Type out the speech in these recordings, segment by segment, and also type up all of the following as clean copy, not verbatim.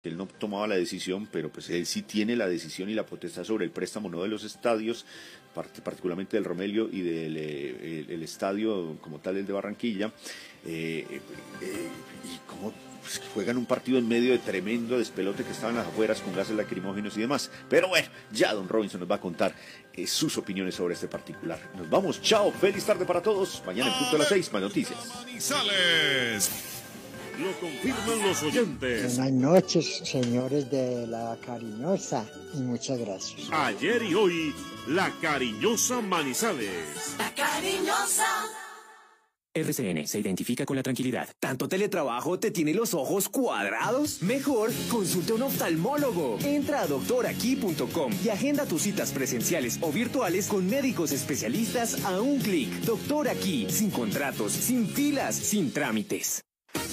Él no tomaba la decisión, pero pues él sí tiene la decisión y la potestad sobre el préstamo no de los estadios, particularmente del Romelio y del el estadio como tal, el de Barranquilla, y cómo pues, juegan un partido en medio de tremendo despelote que estaban las afueras con gases lacrimógenos y demás. Pero bueno, ya don Robinson nos va a contar sus opiniones sobre este particular. Nos vamos, chao, feliz tarde para todos. Mañana en punto a las 6, más noticias. Lo confirman los oyentes. Buenas noches, señores de La Cariñosa, y muchas gracias. Ayer y hoy, La Cariñosa Manizales. La Cariñosa. RCN se identifica con la tranquilidad. ¿Tanto teletrabajo te tiene los ojos cuadrados? Mejor, consulte a un oftalmólogo. Entra a doctoraquí.com y agenda tus citas presenciales o virtuales con médicos especialistas a un clic. Doctor Aquí, sin contratos, sin filas, sin trámites.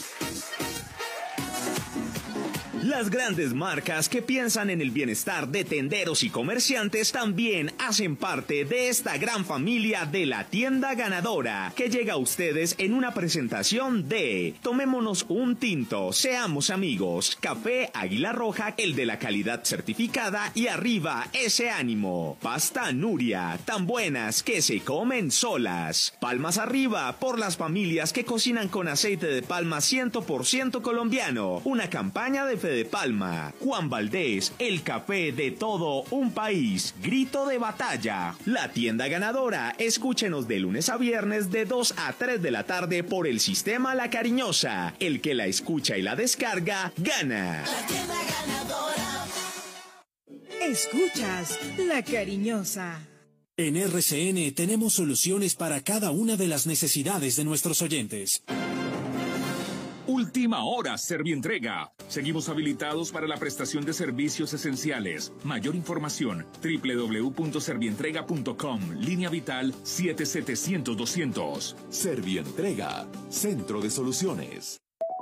Las grandes marcas que piensan en el bienestar de tenderos y comerciantes también hacen parte de esta gran familia de la tienda ganadora, que llega a ustedes en una presentación de Tomémonos un tinto, seamos amigos, Café Águila Roja, el de la calidad certificada, y arriba ese ánimo. Pasta Nuria, tan buenas que se comen solas. Palmas arriba por las familias que cocinan con aceite de palma 100% colombiano. Una campaña de Fede Palma. Juan Valdés, el café de todo un país. Grito de batalla. La tienda ganadora. Escúchenos de lunes a viernes de 2 a 3 de la tarde por el sistema La Cariñosa. El que la escucha y la descarga, gana. La tienda ganadora. Escuchas La Cariñosa. En RCN tenemos soluciones para cada una de las necesidades de nuestros oyentes. Última hora, Servientrega. Seguimos habilitados para la prestación de servicios esenciales. Mayor información, www.servientrega.com, línea vital 7700-200. Servientrega, Centro de Soluciones.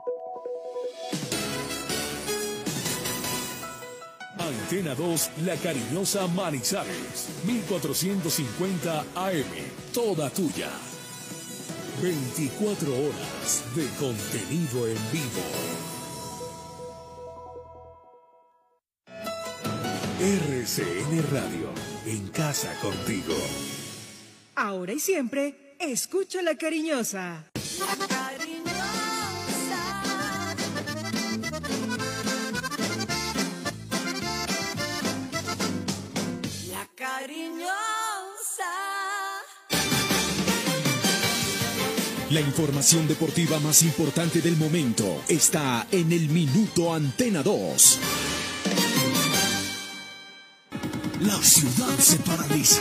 Antena 2, La Cariñosa Manizales, 1450 AM, toda tuya. 24 horas de contenido en vivo. RCN Radio, en casa contigo. Ahora y siempre, escucha La Cariñosa. La Cariñosa. La Cariñosa. La información deportiva más importante del momento está en el Minuto Antena 2. La ciudad se paraliza.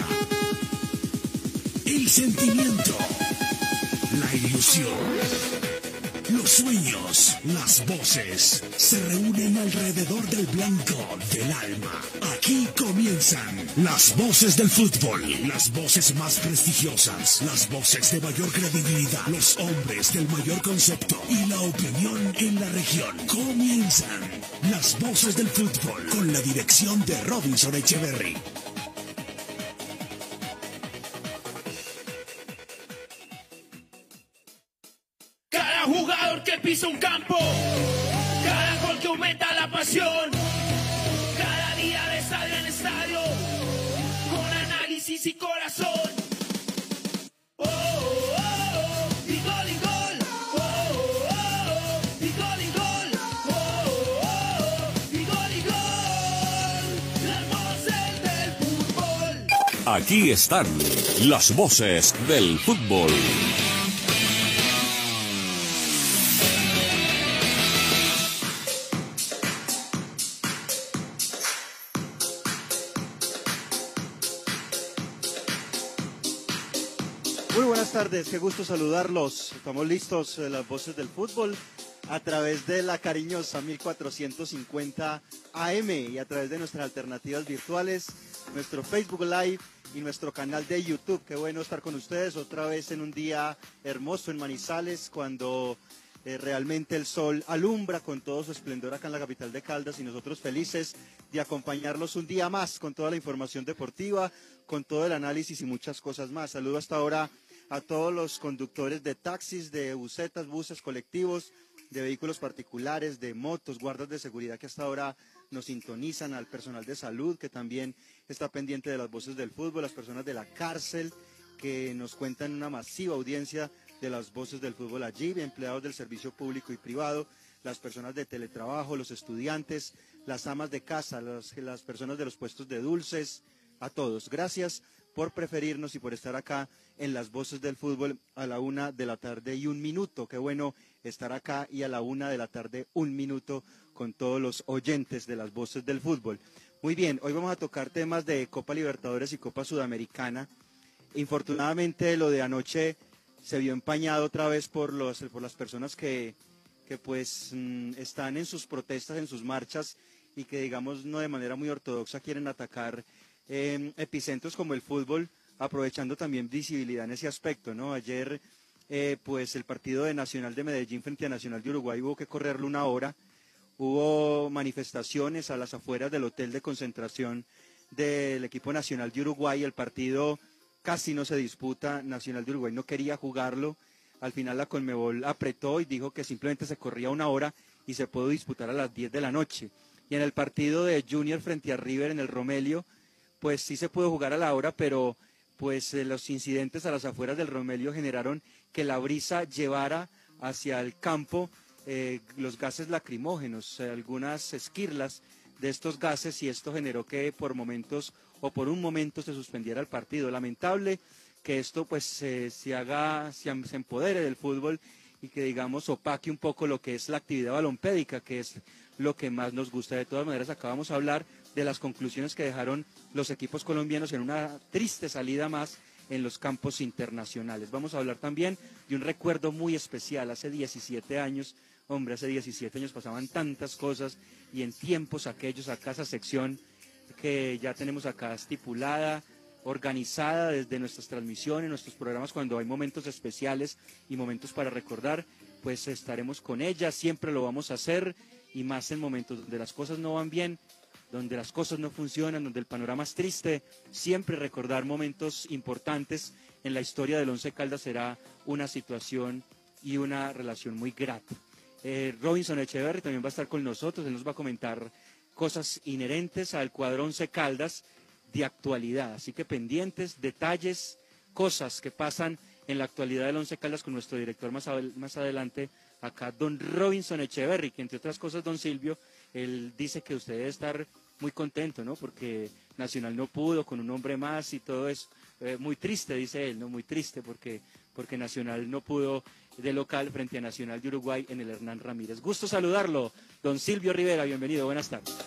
El sentimiento, la ilusión, los sueños, las voces se reúnen alrededor del blanco del alma. Aquí comienzan las voces del fútbol, las voces más prestigiosas, las voces de mayor credibilidad, los hombres del mayor concepto y la opinión en la región. Comienzan las voces del fútbol con la dirección de Robinson Echeverry. Cada jugador que pisa un campo, cada gol que aumenta la pasión, cada día de estadio en estadio, con análisis y corazón. Oh, oh, oh, y gol, y gol. Oh, oh, oh, y gol, y gol. Oh, oh, oh, y gol, y gol. Las voces del fútbol. Aquí están las voces del fútbol. Buenas tardes, qué gusto saludarlos. Estamos listos, las voces del fútbol, a través de La Cariñosa 1450 AM y a través de nuestras alternativas virtuales, nuestro Facebook Live y nuestro canal de YouTube. Qué bueno estar con ustedes otra vez en un día hermoso en Manizales, cuando realmente el sol alumbra con todo su esplendor acá en la capital de Caldas, y nosotros felices de acompañarlos un día más con toda la información deportiva, con todo el análisis y muchas cosas más. Saludo hasta ahora a todos los conductores de taxis, de busetas, buses, colectivos, de vehículos particulares, de motos, guardas de seguridad que hasta ahora nos sintonizan, al personal de salud que también está pendiente de las voces del fútbol, las personas de la cárcel que nos cuentan una masiva audiencia de las voces del fútbol allí, empleados del servicio público y privado, las personas de teletrabajo, los estudiantes, las amas de casa, las personas de los puestos de dulces, a todos. Gracias por preferirnos y por estar acá en las voces del fútbol a la 1:01 p.m. Qué bueno estar acá y a la 1:01 p.m. con todos los oyentes de las voces del fútbol. Muy bien, hoy vamos a tocar temas de Copa Libertadores y Copa Sudamericana. Infortunadamente lo de anoche se vio empañado otra vez por las personas que pues están en sus protestas, en sus marchas y que digamos no de manera muy ortodoxa quieren atacar epicentros como el fútbol, aprovechando también visibilidad en ese aspecto, ¿no? Ayer pues el partido de Nacional de Medellín frente a Nacional de Uruguay hubo que correrlo 1 hora, hubo manifestaciones a las afueras del hotel de concentración del equipo Nacional de Uruguay, el partido casi no se disputa, Nacional de Uruguay no quería jugarlo, al final la Conmebol apretó y dijo que simplemente se corría 1 hora y se pudo disputar a las 10 de la noche. Y en el partido de Junior frente a River en el Romelio, pues sí se pudo jugar a la hora, pero pues los incidentes a las afueras del Romelio generaron que la brisa llevara hacia el campo los gases lacrimógenos, algunas esquirlas de estos gases, y esto generó que por momentos o por un momento se suspendiera el partido. Lamentable que esto pues se empodere del fútbol y que digamos opaque un poco lo que es la actividad balompédica, que es lo que más nos gusta. De todas maneras, acá vamos a hablar de las conclusiones que dejaron los equipos colombianos en una triste salida más en los campos internacionales. Vamos a hablar también de un recuerdo muy especial. Hace 17 años, hombre, hace 17 años pasaban tantas cosas, y en tiempos aquellos, acá esa sección que ya tenemos acá estipulada, organizada desde nuestras transmisiones, nuestros programas, cuando hay momentos especiales y momentos para recordar, pues estaremos con ella, siempre lo vamos a hacer, y más en momentos donde las cosas no van bien, donde las cosas no funcionan, donde el panorama es triste. Siempre recordar momentos importantes en la historia del Once Caldas será una situación y una relación muy grata. Robinson Echeverry también va a estar con nosotros, él nos va a comentar cosas inherentes al cuadro Once Caldas de actualidad, así que pendientes, detalles, cosas que pasan en la actualidad del Once Caldas con nuestro director más adelante, acá don Robinson Echeverry, que entre otras cosas, don Silvio, él dice que usted debe estar muy contento, ¿no? Porque Nacional no pudo con un hombre más y todo eso, muy triste, dice él, ¿no? Muy triste porque Nacional no pudo de local frente a Nacional de Uruguay en el Hernán Ramírez. Gusto saludarlo, don Silvio Rivera, bienvenido, buenas tardes.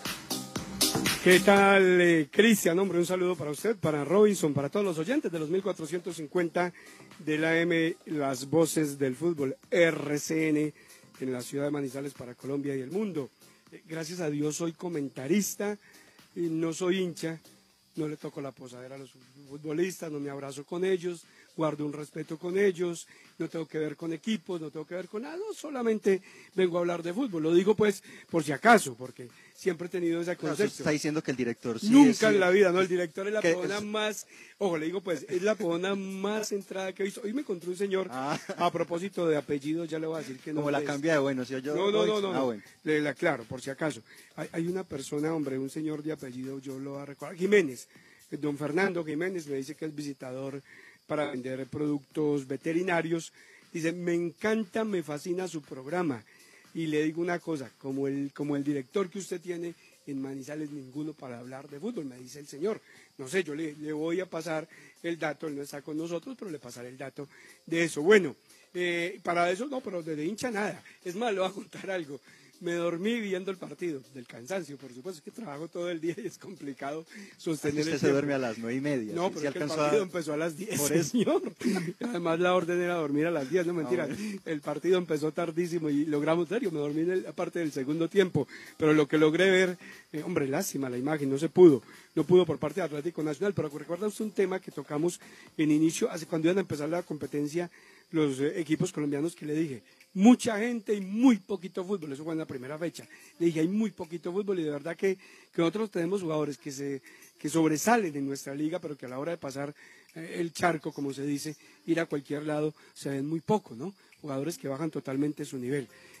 ¿Qué tal, Cristian? Hombre, un saludo para usted, para Robinson, para todos los oyentes de los 1450 de la AM, las voces del fútbol, RCN, en la ciudad de Manizales para Colombia y el mundo. Gracias a Dios soy comentarista, y no soy hincha, no le toco la posadera a los futbolistas, no me abrazo con ellos, guardo un respeto con ellos, no tengo que ver con equipos, no tengo que ver con nada, no, solamente vengo a hablar de fútbol. Lo digo pues por si acaso, porque siempre he tenido ese concepto. Está diciendo que el director sí nunca en la vida, no, el director es la podona más, ojo, le digo pues, es la podona más centrada que he visto. Hoy me encontré un señor, a propósito de apellidos, ya le voy a decir que no. Como la cambia de bueno, si yo. No, bueno. Le aclaro, por si acaso. Hay una persona, hombre, un señor de apellido, yo lo voy a recordar, Jiménez, don Fernando Jiménez, me dice que es visitador para vender productos veterinarios. Dice, me encanta, me fascina su programa. Y le digo una cosa, como el director que usted tiene en Manizales, ninguno para hablar de fútbol, me dice el señor. No sé, yo le voy a pasar el dato, él no está con nosotros, pero le pasaré el dato de eso. Bueno, para eso no, pero de hincha nada. Es más, le voy a contar algo. Me dormí viendo el partido, del cansancio, por supuesto, es que trabajo todo el día y es complicado sostener usted se duerme a las 9:30. No, pero es que el partido empezó a las 10, por eso. Señor. Además la orden era dormir a las 10, no mentira. El partido empezó tardísimo y logramos, serio, me dormí en la parte del segundo tiempo, pero lo que logré ver, hombre, lástima la imagen, no pudo por parte de Atlético Nacional, pero recuerda usted un tema que tocamos en inicio, hace cuando iban a empezar la competencia los equipos colombianos, que le dije, mucha gente y muy poquito fútbol, eso fue en la primera fecha, le dije, hay muy poquito fútbol, y de verdad que nosotros tenemos jugadores que sobresalen en nuestra liga, pero que a la hora de pasar el charco, como se dice, ir a cualquier lado, se ven muy poco, ¿no? Jugadores que bajan totalmente su nivel.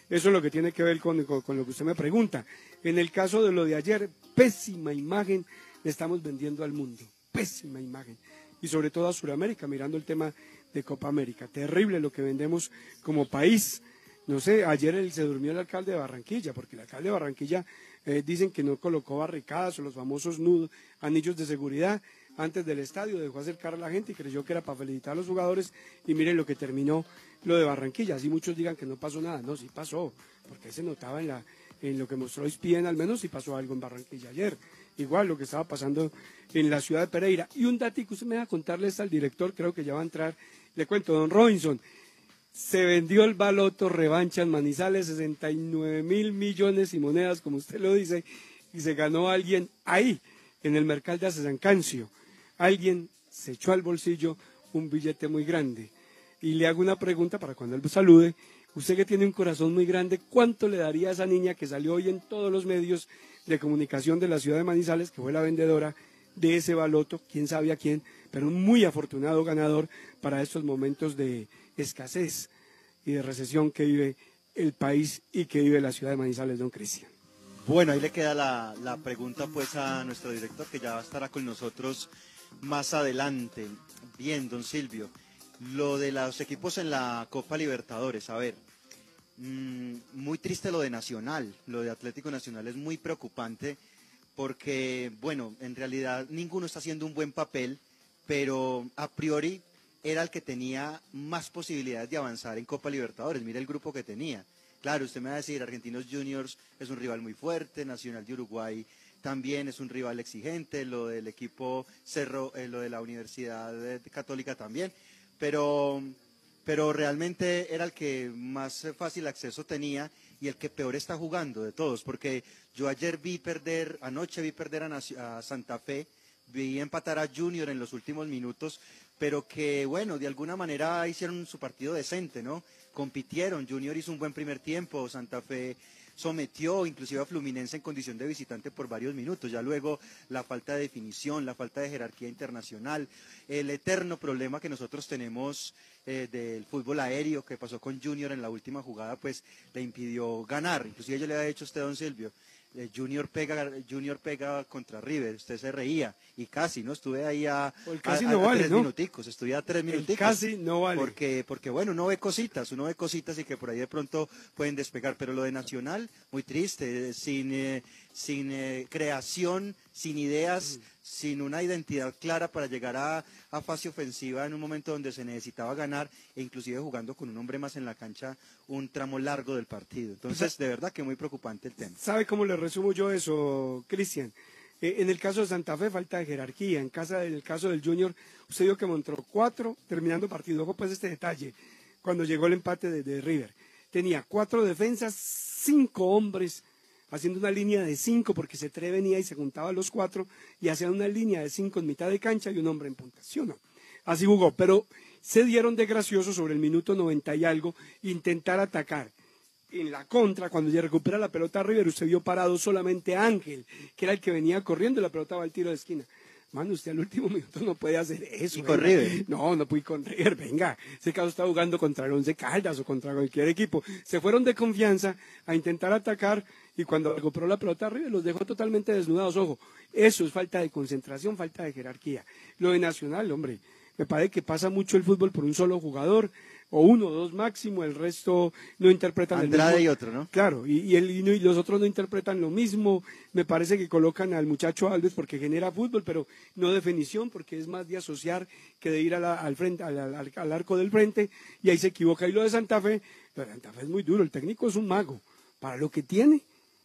Eso es lo que tiene que ver con lo que usted me pregunta. En el caso de lo de ayer, pésima imagen le estamos vendiendo al mundo, pésima imagen. Y sobre todo a Sudamérica, mirando el tema de Copa América. Terrible lo que vendemos como país. No sé, ayer se durmió el alcalde de Barranquilla, porque el alcalde de Barranquilla dicen que no colocó barricadas o los famosos anillos de seguridad antes del estadio, dejó acercar a la gente y creyó que era para felicitar a los jugadores y miren lo que terminó lo de Barranquilla. Así muchos digan que no pasó nada, no, sí pasó, porque se notaba en lo que mostró ESPN, al menos sí pasó algo en Barranquilla ayer. Igual lo que estaba pasando en la ciudad de Pereira. Y un datico, usted me va a contarles al director, creo que ya va a entrar, le cuento, don Robinson, se vendió el baloto revancha en Manizales, 69.000 millones y monedas, como usted lo dice, y se ganó alguien ahí, en el Mercal de San Cancio. Alguien se echó al bolsillo un billete muy grande. Y le hago una pregunta para cuando él salude, usted que tiene un corazón muy grande, ¿cuánto le daría a esa niña que salió hoy en todos los medios de comunicación de la ciudad de Manizales, que fue la vendedora de ese baloto, quién sabe a quién, pero un muy afortunado ganador para estos momentos de escasez y de recesión que vive el país y que vive la ciudad de Manizales, don Cristian? Bueno, ahí le queda la pregunta pues a nuestro director, que ya estará con nosotros más adelante. Bien, don Silvio, lo de los equipos en la Copa Libertadores, a ver, muy triste lo de Nacional, lo de Atlético Nacional es muy preocupante porque, bueno, en realidad ninguno está haciendo un buen papel, pero a priori era el que tenía más posibilidades de avanzar en Copa Libertadores. Mire el grupo que tenía. Claro, usted me va a decir, Argentinos Juniors es un rival muy fuerte, Nacional de Uruguay también es un rival exigente, lo del equipo Cerro, lo de la Universidad Católica también, pero realmente era el que más fácil acceso tenía y el que peor está jugando de todos, porque yo anoche vi perder a Santa Fe, vi empatar a Junior en los últimos minutos, pero que bueno, de alguna manera hicieron su partido decente, ¿no? Compitieron, Junior hizo un buen primer tiempo, Santa Fe sometió inclusive a Fluminense en condición de visitante por varios minutos, ya luego la falta de definición, la falta de jerarquía internacional, el eterno problema que nosotros tenemos del fútbol aéreo que pasó con Junior en la última jugada, pues le impidió ganar. Inclusive yo le había dicho a usted, don Silvio, Junior pega contra River, usted se reía y casi, ¿no? Estuve ahí a 3 minuticos, estuve a 3 minuticos. Casi no vale. Porque bueno, uno ve cositas y que por ahí de pronto pueden despegar, pero lo de Nacional, muy triste, sin creación, sin ideas, sin una identidad clara para llegar a fase ofensiva en un momento donde se necesitaba ganar e inclusive jugando con un hombre más en la cancha un tramo largo del partido. Entonces, de verdad que muy preocupante el tema. ¿Sabe cómo le resumo yo eso, Cristian? En el caso de Santa Fe, falta de jerarquía. En el caso del Junior, usted vio que montó 4 terminando partido. Ojo pues este detalle, cuando llegó el empate de River. Tenía 4 defensas, 5 hombres, haciendo una línea de 5 porque Cetré venía y se juntaba a los 4 y hacían una línea de 5 en mitad de cancha y un hombre en punta, ¿sí o no? Así jugó, pero se dieron de gracioso sobre el minuto 90 y algo, intentar atacar. En la contra, cuando ya recupera la pelota River, usted vio parado solamente a Ángel, que era el que venía corriendo y la pelota va al tiro de esquina. Mano, usted al último minuto no puede hacer eso. ¿Y con River? No pude con River, venga. Ese caso está jugando contra el Once Caldas o contra cualquier equipo. Se fueron de confianza a intentar atacar y cuando recuperó la pelota River los dejó totalmente desnudados. Ojo, eso es falta de concentración, falta de jerarquía. Lo de Nacional, hombre, me parece que pasa mucho el fútbol por un solo jugador, o 1 o 2 máximo, el resto no interpretan Andrade el mismo. Y otro, ¿no? Claro, y los otros no interpretan lo mismo. Me parece que colocan al muchacho Alves porque genera fútbol, pero no definición, porque es más de asociar que de ir al frente, al arco del frente, y ahí se equivoca. Y lo de Santa Fe es muy duro, el técnico es un mago, para lo que tiene,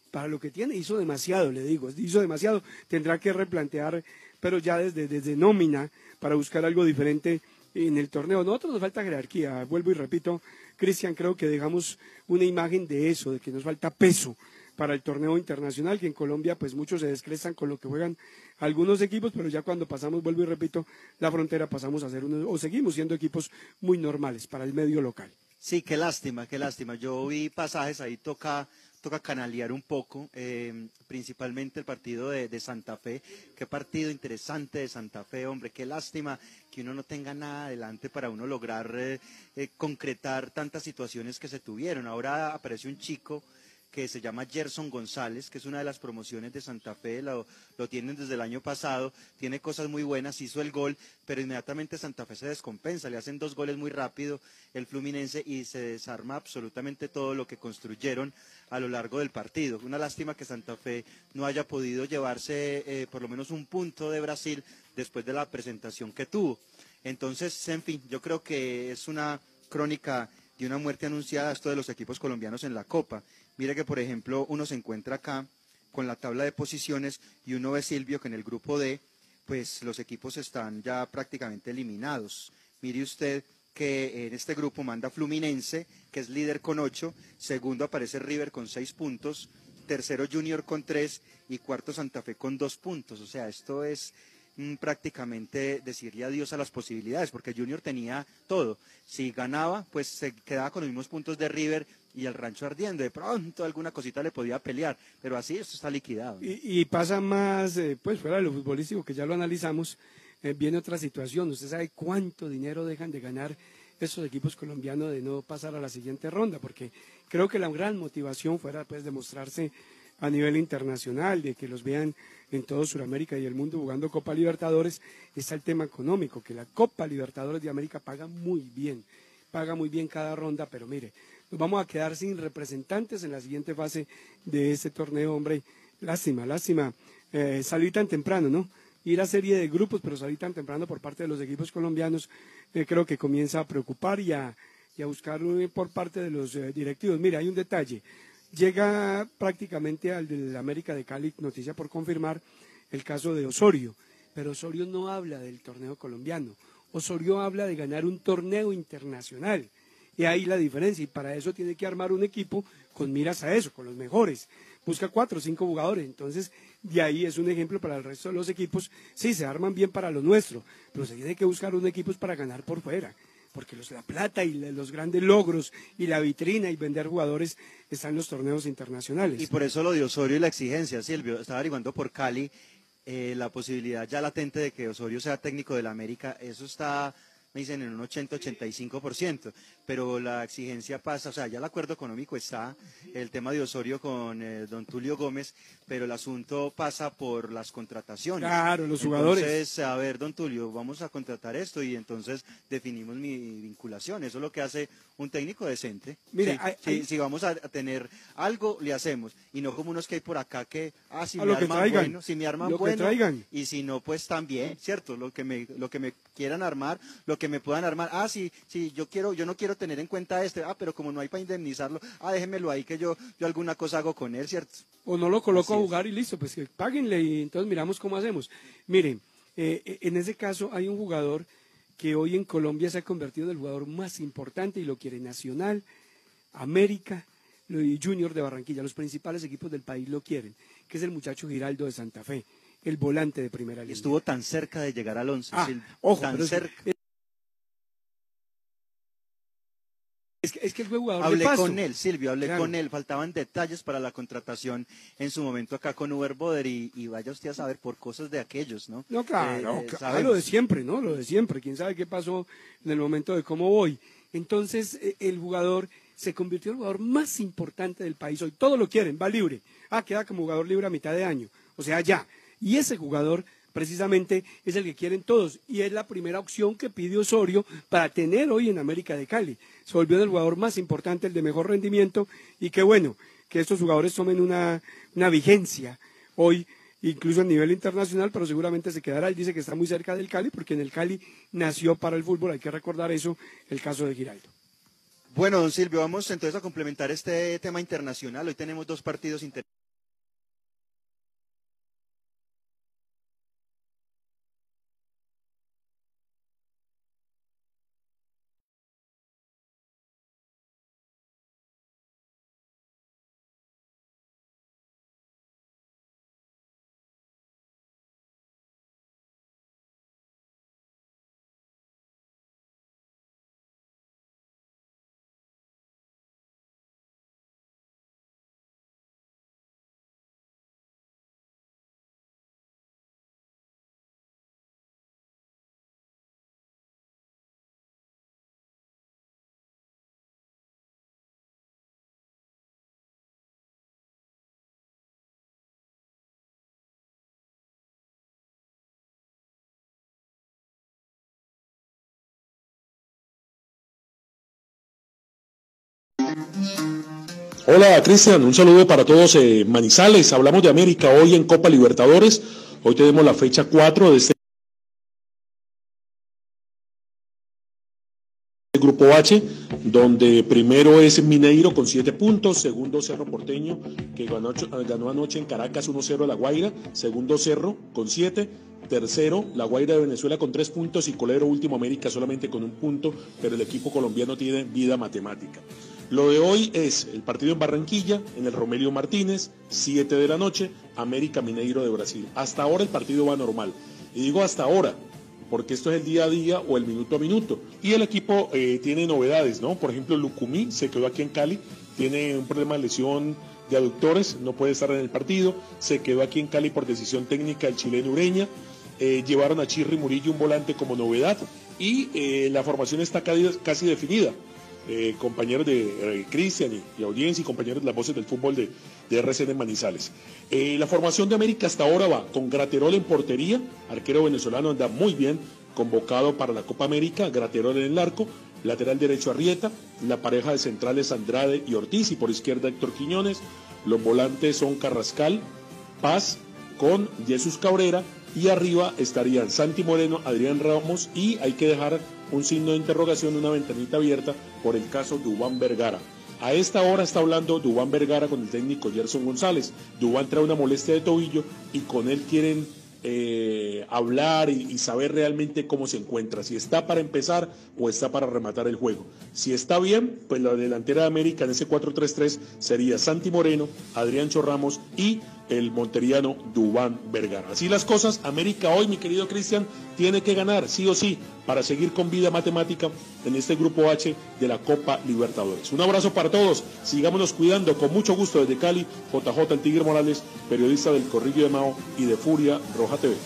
hizo demasiado, le digo, hizo demasiado, tendrá que replantear, pero ya desde nómina, para buscar algo diferente en el torneo. Nosotros nos falta jerarquía, vuelvo y repito, Cristian, creo que dejamos una imagen de eso, de que nos falta peso para el torneo internacional, que en Colombia pues muchos se descrestan con lo que juegan algunos equipos, pero ya cuando pasamos, vuelvo y repito, la frontera pasamos a ser o seguimos siendo equipos muy normales para el medio local. Sí, qué lástima, qué lástima. Yo vi pasajes ahí, toca toca canalear un poco, principalmente el partido de Santa Fe. Qué partido interesante de Santa Fe, hombre, qué lástima que uno no tenga nada adelante para uno lograr concretar tantas situaciones que se tuvieron. Ahora aparece un chico que se llama Gerson González, que es una de las promociones de Santa Fe, lo tienen desde el año pasado, tiene cosas muy buenas, hizo el gol, pero inmediatamente Santa Fe se descompensa, le hacen 2 goles muy rápido el Fluminense y se desarma absolutamente todo lo que construyeron a lo largo del partido. Una lástima que Santa Fe no haya podido llevarse por lo menos un punto de Brasil después de la presentación que tuvo. Entonces, en fin, yo creo que es una crónica de una muerte anunciada esto de los equipos colombianos en la Copa. Mire que, por ejemplo, uno se encuentra acá con la tabla de posiciones y uno ve, Silvio, que en el grupo D, pues los equipos están ya prácticamente eliminados. Mire usted que en este grupo manda Fluminense, que es líder con 8, segundo aparece River con 6 puntos, tercero Junior con 3 y cuarto Santa Fe con 2 puntos. O sea, esto es prácticamente decirle adiós a las posibilidades, porque Junior tenía todo. Si ganaba, pues se quedaba con los mismos puntos de River y el rancho ardiendo. De pronto alguna cosita le podía pelear, pero así esto está liquidado, ¿no? Y pasa más, pues fuera de lo futbolístico, que ya lo analizamos, viene otra situación. Usted sabe cuánto dinero dejan de ganar esos equipos colombianos de no pasar a la siguiente ronda, porque creo que la gran motivación fuera pues demostrarse a nivel internacional, de que los vean en todo Sudamérica y el mundo jugando Copa Libertadores, está el tema económico, que la Copa Libertadores de América paga muy bien cada ronda, pero mire, nos vamos a quedar sin representantes en la siguiente fase de este torneo, hombre, lástima, salir tan temprano, ¿no? Ir a serie de grupos, pero salir tan temprano por parte de los equipos colombianos, creo que comienza a preocupar y a buscar por parte de los directivos. Mire, hay un detalle. Llega prácticamente al del América de Cali, noticia por confirmar, el caso de Osorio, pero Osorio no habla del torneo colombiano, Osorio habla de ganar un torneo internacional, y ahí la diferencia, y para eso tiene que armar un equipo con miras a eso, con los mejores, busca 4 o 5 jugadores, entonces de ahí es un ejemplo para el resto de los equipos, sí, se arman bien para lo nuestro, pero se tiene que buscar un equipo para ganar por fuera, porque la plata y los grandes logros y la vitrina y vender jugadores están en los torneos internacionales. Y por eso lo de Osorio y la exigencia, Silvio, estaba averiguando por Cali la posibilidad ya latente de que Osorio sea técnico del América, eso está, me dicen, en un 80-85%, pero la exigencia pasa, o sea, ya el acuerdo económico está, el tema de Osorio con don Tulio Gómez, pero el asunto pasa por las contrataciones. Claro, los jugadores. Entonces, a ver, don Tulio, vamos a contratar esto y entonces definimos mi vinculación, eso es lo que hace un técnico decente. Mire, si vamos a tener algo, le hacemos, y no como unos que hay por acá que, si me lo que arman traigan, bueno, si me arman lo que bueno, traigan. y si no, pues también, ¿cierto? Lo que me quieran armar, lo que me puedan armar, sí, yo no quiero tener en cuenta pero como no hay para indemnizarlo, déjenmelo ahí que yo alguna cosa hago con él, ¿cierto? O no lo coloco a jugar y listo, pues que páguenle y entonces miramos cómo hacemos. Miren, en ese caso hay un jugador que hoy en Colombia se ha convertido en el jugador más importante y lo quiere Nacional, América y Junior de Barranquilla, los principales equipos del país lo quieren, que es el muchacho Giraldo de Santa Fe, el volante de primera línea. Estuvo tan cerca de llegar al 11, Silvio, ojo, tan cerca. Es que el jugador hablé de paso. con él, Silvio, Claro. con él, faltaban detalles para la contratación en su momento acá con Uber Boder y vaya usted a saber por cosas de aquellos, ¿no? No, claro, sabemos. lo de siempre, ¿no? Lo de siempre, quién sabe qué pasó en el momento de cómo voy. Entonces, el jugador se convirtió en el jugador más importante del país hoy, todos lo quieren, va libre, queda como jugador libre a mitad de año, o sea, ya, y ese jugador precisamente es el que quieren todos y es la primera opción que pide Osorio para tener hoy en América de Cali. Se volvió el jugador más importante, el de mejor rendimiento y qué bueno que estos jugadores tomen una vigencia hoy, incluso a nivel internacional, pero seguramente se quedará. Él dice que está muy cerca del Cali porque en el Cali nació para el fútbol, hay que recordar eso, el caso de Giraldo. Bueno, don Silvio, vamos entonces a complementar este tema internacional. Hoy tenemos 2 partidos internacionales. Hola Cristian, un saludo para todos Manizales. Hablamos de América hoy en Copa Libertadores. Hoy tenemos la fecha 4 de este Grupo H, donde primero es Mineiro con 7 puntos, segundo Cerro Porteño, que ganó anoche en Caracas 1-0 a La Guaira, segundo Cerro con 7, tercero La Guaira de Venezuela con 3 puntos y Colero último América solamente con 1 punto, pero el equipo colombiano tiene vida matemática. Lo de hoy es el partido en Barranquilla, en el Romelio Martínez, 7 de la noche, América Mineiro de Brasil. Hasta ahora el partido va normal, y digo hasta ahora, porque esto es el día a día o el minuto a minuto. Y el equipo tiene novedades, ¿no? Por ejemplo, Lucumí se quedó aquí en Cali, tiene un problema de lesión de aductores, no puede estar en el partido, se quedó aquí en Cali por decisión técnica el chileno Ureña, llevaron a Chirri Murillo un volante como novedad, y la formación está casi definida. Compañeros de Cristian y audiencia y compañeros de las voces del fútbol de RCN Manizales. La formación de América hasta ahora va con Graterol en portería, arquero venezolano, anda muy bien, convocado para la Copa América, Graterol en el arco, lateral derecho Arrieta, la pareja de centrales Andrade y Ortiz, y por izquierda Héctor Quiñones. Los volantes son Carrascal, Paz con Jesús Cabrera, y arriba estarían Santi Moreno, Adrián Ramos, y hay que dejar un signo de interrogación, una ventanita abierta por el caso Duván Vergara. A esta hora está hablando Duván Vergara con el técnico Gerson González. Duván trae una molestia de tobillo y con él quieren hablar y saber realmente cómo se encuentra, si está para empezar o está para rematar el juego. Si está bien, pues la delantera de América en ese 4-3-3 sería Santi Moreno, Adrián Ramos y el monteriano Duván Vergara. Así las cosas, América hoy, mi querido Cristian, tiene que ganar sí o sí para seguir con vida matemática en este Grupo H de la Copa Libertadores. Un abrazo para todos, sigámonos cuidando, con mucho gusto desde Cali, JJ el Tigre Morales, periodista del Corrillo de Mao y de Furia Roja TV.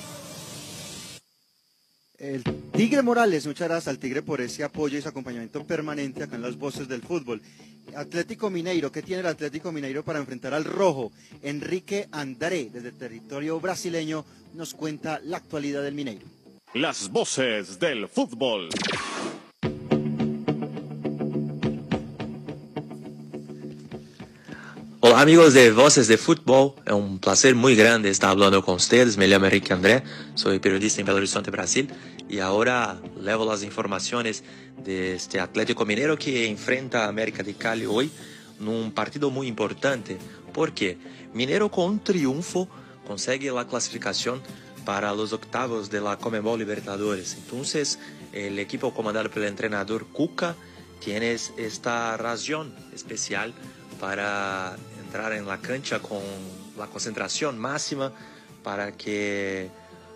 El Tigre Morales, muchas gracias al Tigre por ese apoyo y ese acompañamiento permanente acá en las voces del fútbol. Atlético Mineiro, ¿qué tiene el Atlético Mineiro para enfrentar al rojo? Enrique André, desde el territorio brasileño, nos cuenta la actualidad del Mineiro. Las voces del fútbol. Hola amigos de Voces de Fútbol, es un placer muy grande estar hablando con ustedes. Me llamo Enrique André, soy periodista en Belo Horizonte, Brasil, y ahora levo las informaciones de este Atlético Mineiro que enfrenta a América de Cali hoy en un partido muy importante, porque Mineiro con un triunfo consigue la clasificación para los octavos de la Conmebol Libertadores. Entonces el equipo comandado por el entrenador Cuca tiene esta razón especial para entrar en la cancha con la concentración máxima para que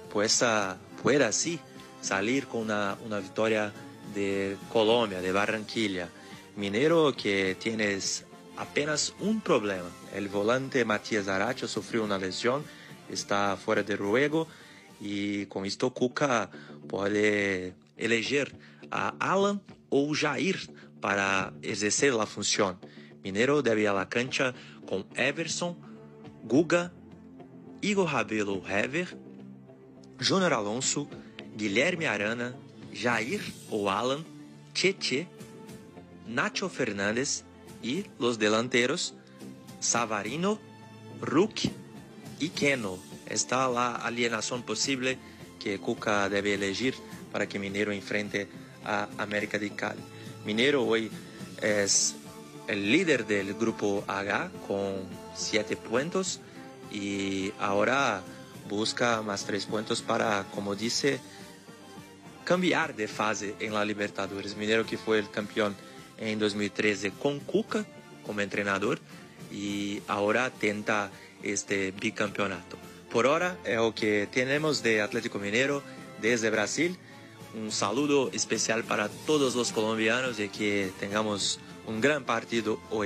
pueda así salir con una victoria de Colombia, de Barranquilla. Mineiro que tiene apenas un problema. El volante Matías Aracho sufrió una lesión, está fuera de juego y con esto Cuca puede elegir a Alan o Jair para ejercer la función. Mineiro debe ir a la cancha con Everson, Guga, Igor Rabelo Hever, Júnior Alonso, Guilherme Arana, Jair o Alan, Cheche, Nacho Fernández y los delanteros Savarino, Ruck y Keno. Está la alienación posible que Cuca debe elegir para que Mineiro enfrente a América de Cali. Mineiro hoy es el líder del grupo H con 7 puntos y ahora busca más 3 puntos para, como dice, cambiar de fase en la Libertadores. Mineiro que fue el campeón en 2013 con Cuca como entrenador y ahora tenta este bicampeonato. Por ahora es lo que tenemos de Atlético Mineiro desde Brasil. Un saludo especial para todos los colombianos y que tengamos un gran partido hoy.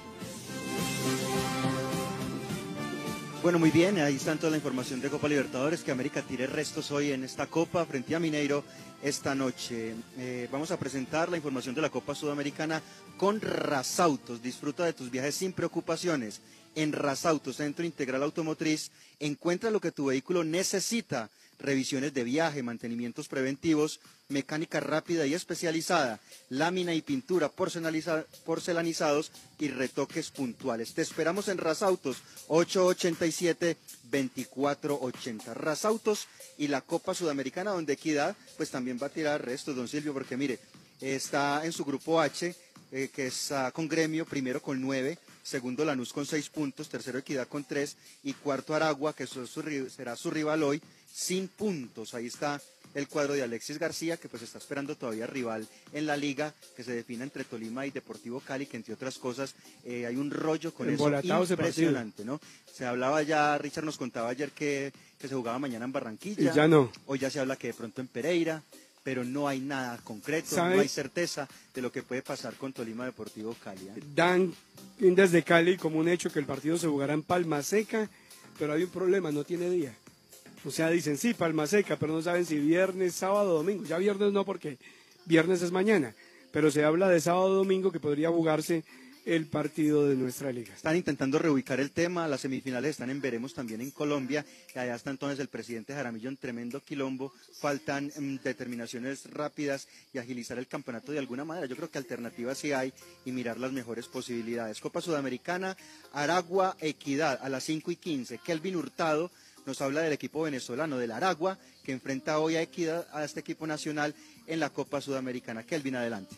Bueno, muy bien, ahí está toda la información de Copa Libertadores, que América tire restos hoy en esta Copa frente a Mineiro esta noche. Vamos a presentar la información de la Copa Sudamericana con Razautos. Disfruta de tus viajes sin preocupaciones. En Razautos, Centro Integral Automotriz, encuentra lo que tu vehículo necesita. revisiones de viaje, mantenimientos preventivos, mecánica rápida y especializada, lámina y pintura, porcelanizados y retoques puntuales. Te esperamos en Rasautos, 887-2480. Rasautos y la Copa Sudamericana, donde Equidad pues también va a tirar restos, don Silvio, porque mire, está en su grupo H, que está con Gremio, primero con 9, segundo Lanús con 6 puntos, tercero Equidad con 3 y cuarto Aragua, que será su rival hoy, sin puntos. Ahí está el cuadro de Alexis García, que pues está esperando todavía rival en la liga, que se defina entre Tolima y Deportivo Cali, que entre otras cosas hay un rollo con eso impresionante, ¿no? Se hablaba ya, Richard nos contaba ayer que se jugaba mañana en Barranquilla, y ya no. Hoy ya se habla que de pronto en Pereira, pero no hay nada concreto, ¿Sabes? No hay certeza de lo que puede pasar con Tolima Deportivo Cali. Dan desde Cali como un hecho que el partido se jugará en Palma Seca, pero hay un problema, no tiene día. O sea, dicen sí, Palma Seca, pero no saben si viernes, sábado o domingo. Ya viernes no, porque viernes es mañana, pero se habla de sábado o domingo que podría jugarse el partido de nuestra liga. Están intentando reubicar el tema, las semifinales están en veremos también en Colombia, y allá está entonces el presidente Jaramillo en tremendo quilombo, faltan determinaciones rápidas y agilizar el campeonato de alguna manera. Yo creo que alternativas sí hay y mirar las mejores posibilidades. Copa Sudamericana, Aragua, Equidad a las 5:15. Kelvin Hurtado nos habla del equipo venezolano del Aragua, que enfrenta hoy a Equidad, a este equipo nacional en la Copa Sudamericana. Kelvin, adelante.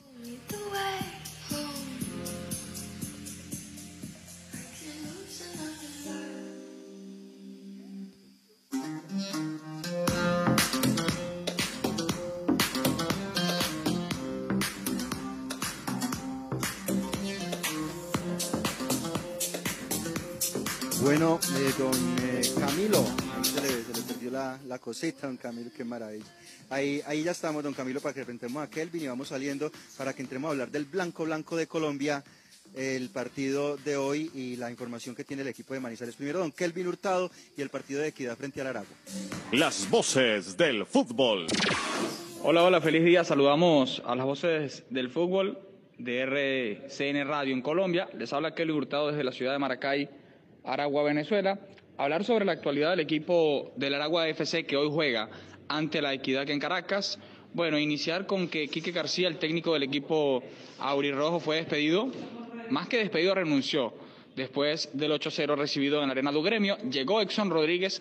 Bueno, don Camilo, ahí se le perdió la cosita, don Camilo, qué maravilla. Ahí ya estamos, don Camilo, para que enfrentemos a Kelvin y vamos saliendo para que entremos a hablar del Blanco de Colombia, el partido de hoy y la información que tiene el equipo de Manizales. Primero, don Kelvin Hurtado y el partido de Equidad frente al Aragua. Las voces del fútbol. Hola, feliz día. Saludamos a las voces del fútbol de RCN Radio en Colombia. Les habla Kelvin Hurtado desde la ciudad de Maracay, Aragua, Venezuela. Hablar sobre la actualidad del equipo del Aragua FC que hoy juega ante la Equidad que en Caracas. Bueno, iniciar con que Quique García, el técnico del equipo aurirrojo, fue despedido. Más que despedido, renunció después del 8-0 recibido en la Arena do Gremio. Llegó Exxon Rodríguez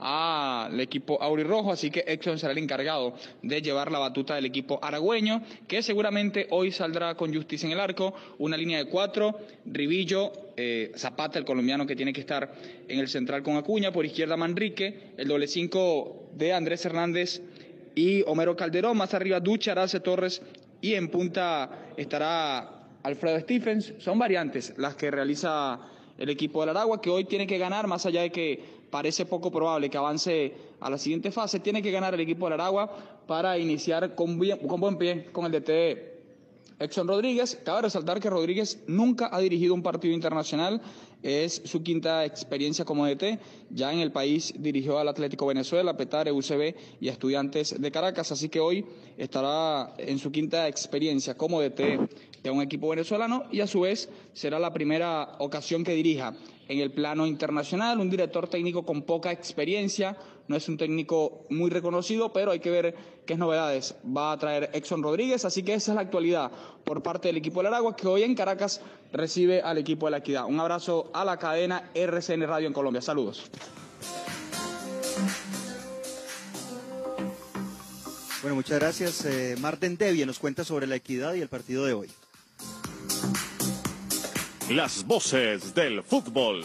al equipo aurirrojo, así que Exxon será el encargado de llevar la batuta del equipo aragüeño, que seguramente hoy saldrá con Justicia en el arco, una línea de 4, Rivillo, Zapata, el colombiano que tiene que estar en el central con Acuña, por izquierda Manrique, el doble 5 de Andrés Hernández y Homero Calderón, más arriba Ducha, Arce Torres, y en punta estará Alfredo Stephens. Son variantes las que realiza el equipo del Aragua, que hoy tiene que ganar, más allá de que parece poco probable que avance a la siguiente fase, tiene que ganar el equipo del Aragua para iniciar con buen pie con el DT Exxon Rodríguez. Cabe resaltar que Rodríguez nunca ha dirigido un partido internacional, es su quinta experiencia como DT. Ya en el país dirigió al Atlético Venezuela, Petare, UCB y a Estudiantes de Caracas, así que hoy estará en su quinta experiencia como DT de un equipo venezolano y a su vez será la primera ocasión que dirija en el plano internacional, un director técnico con poca experiencia, no es un técnico muy reconocido, pero hay que ver qué novedades va a traer Exxon Rodríguez, así que esa es la actualidad por parte del equipo del Aragua, que hoy en Caracas recibe al equipo de la Equidad. Un abrazo a la cadena RCN Radio en Colombia. Saludos. Bueno, muchas gracias. Marten Devia nos cuenta sobre la Equidad y el partido de hoy. Las voces del fútbol.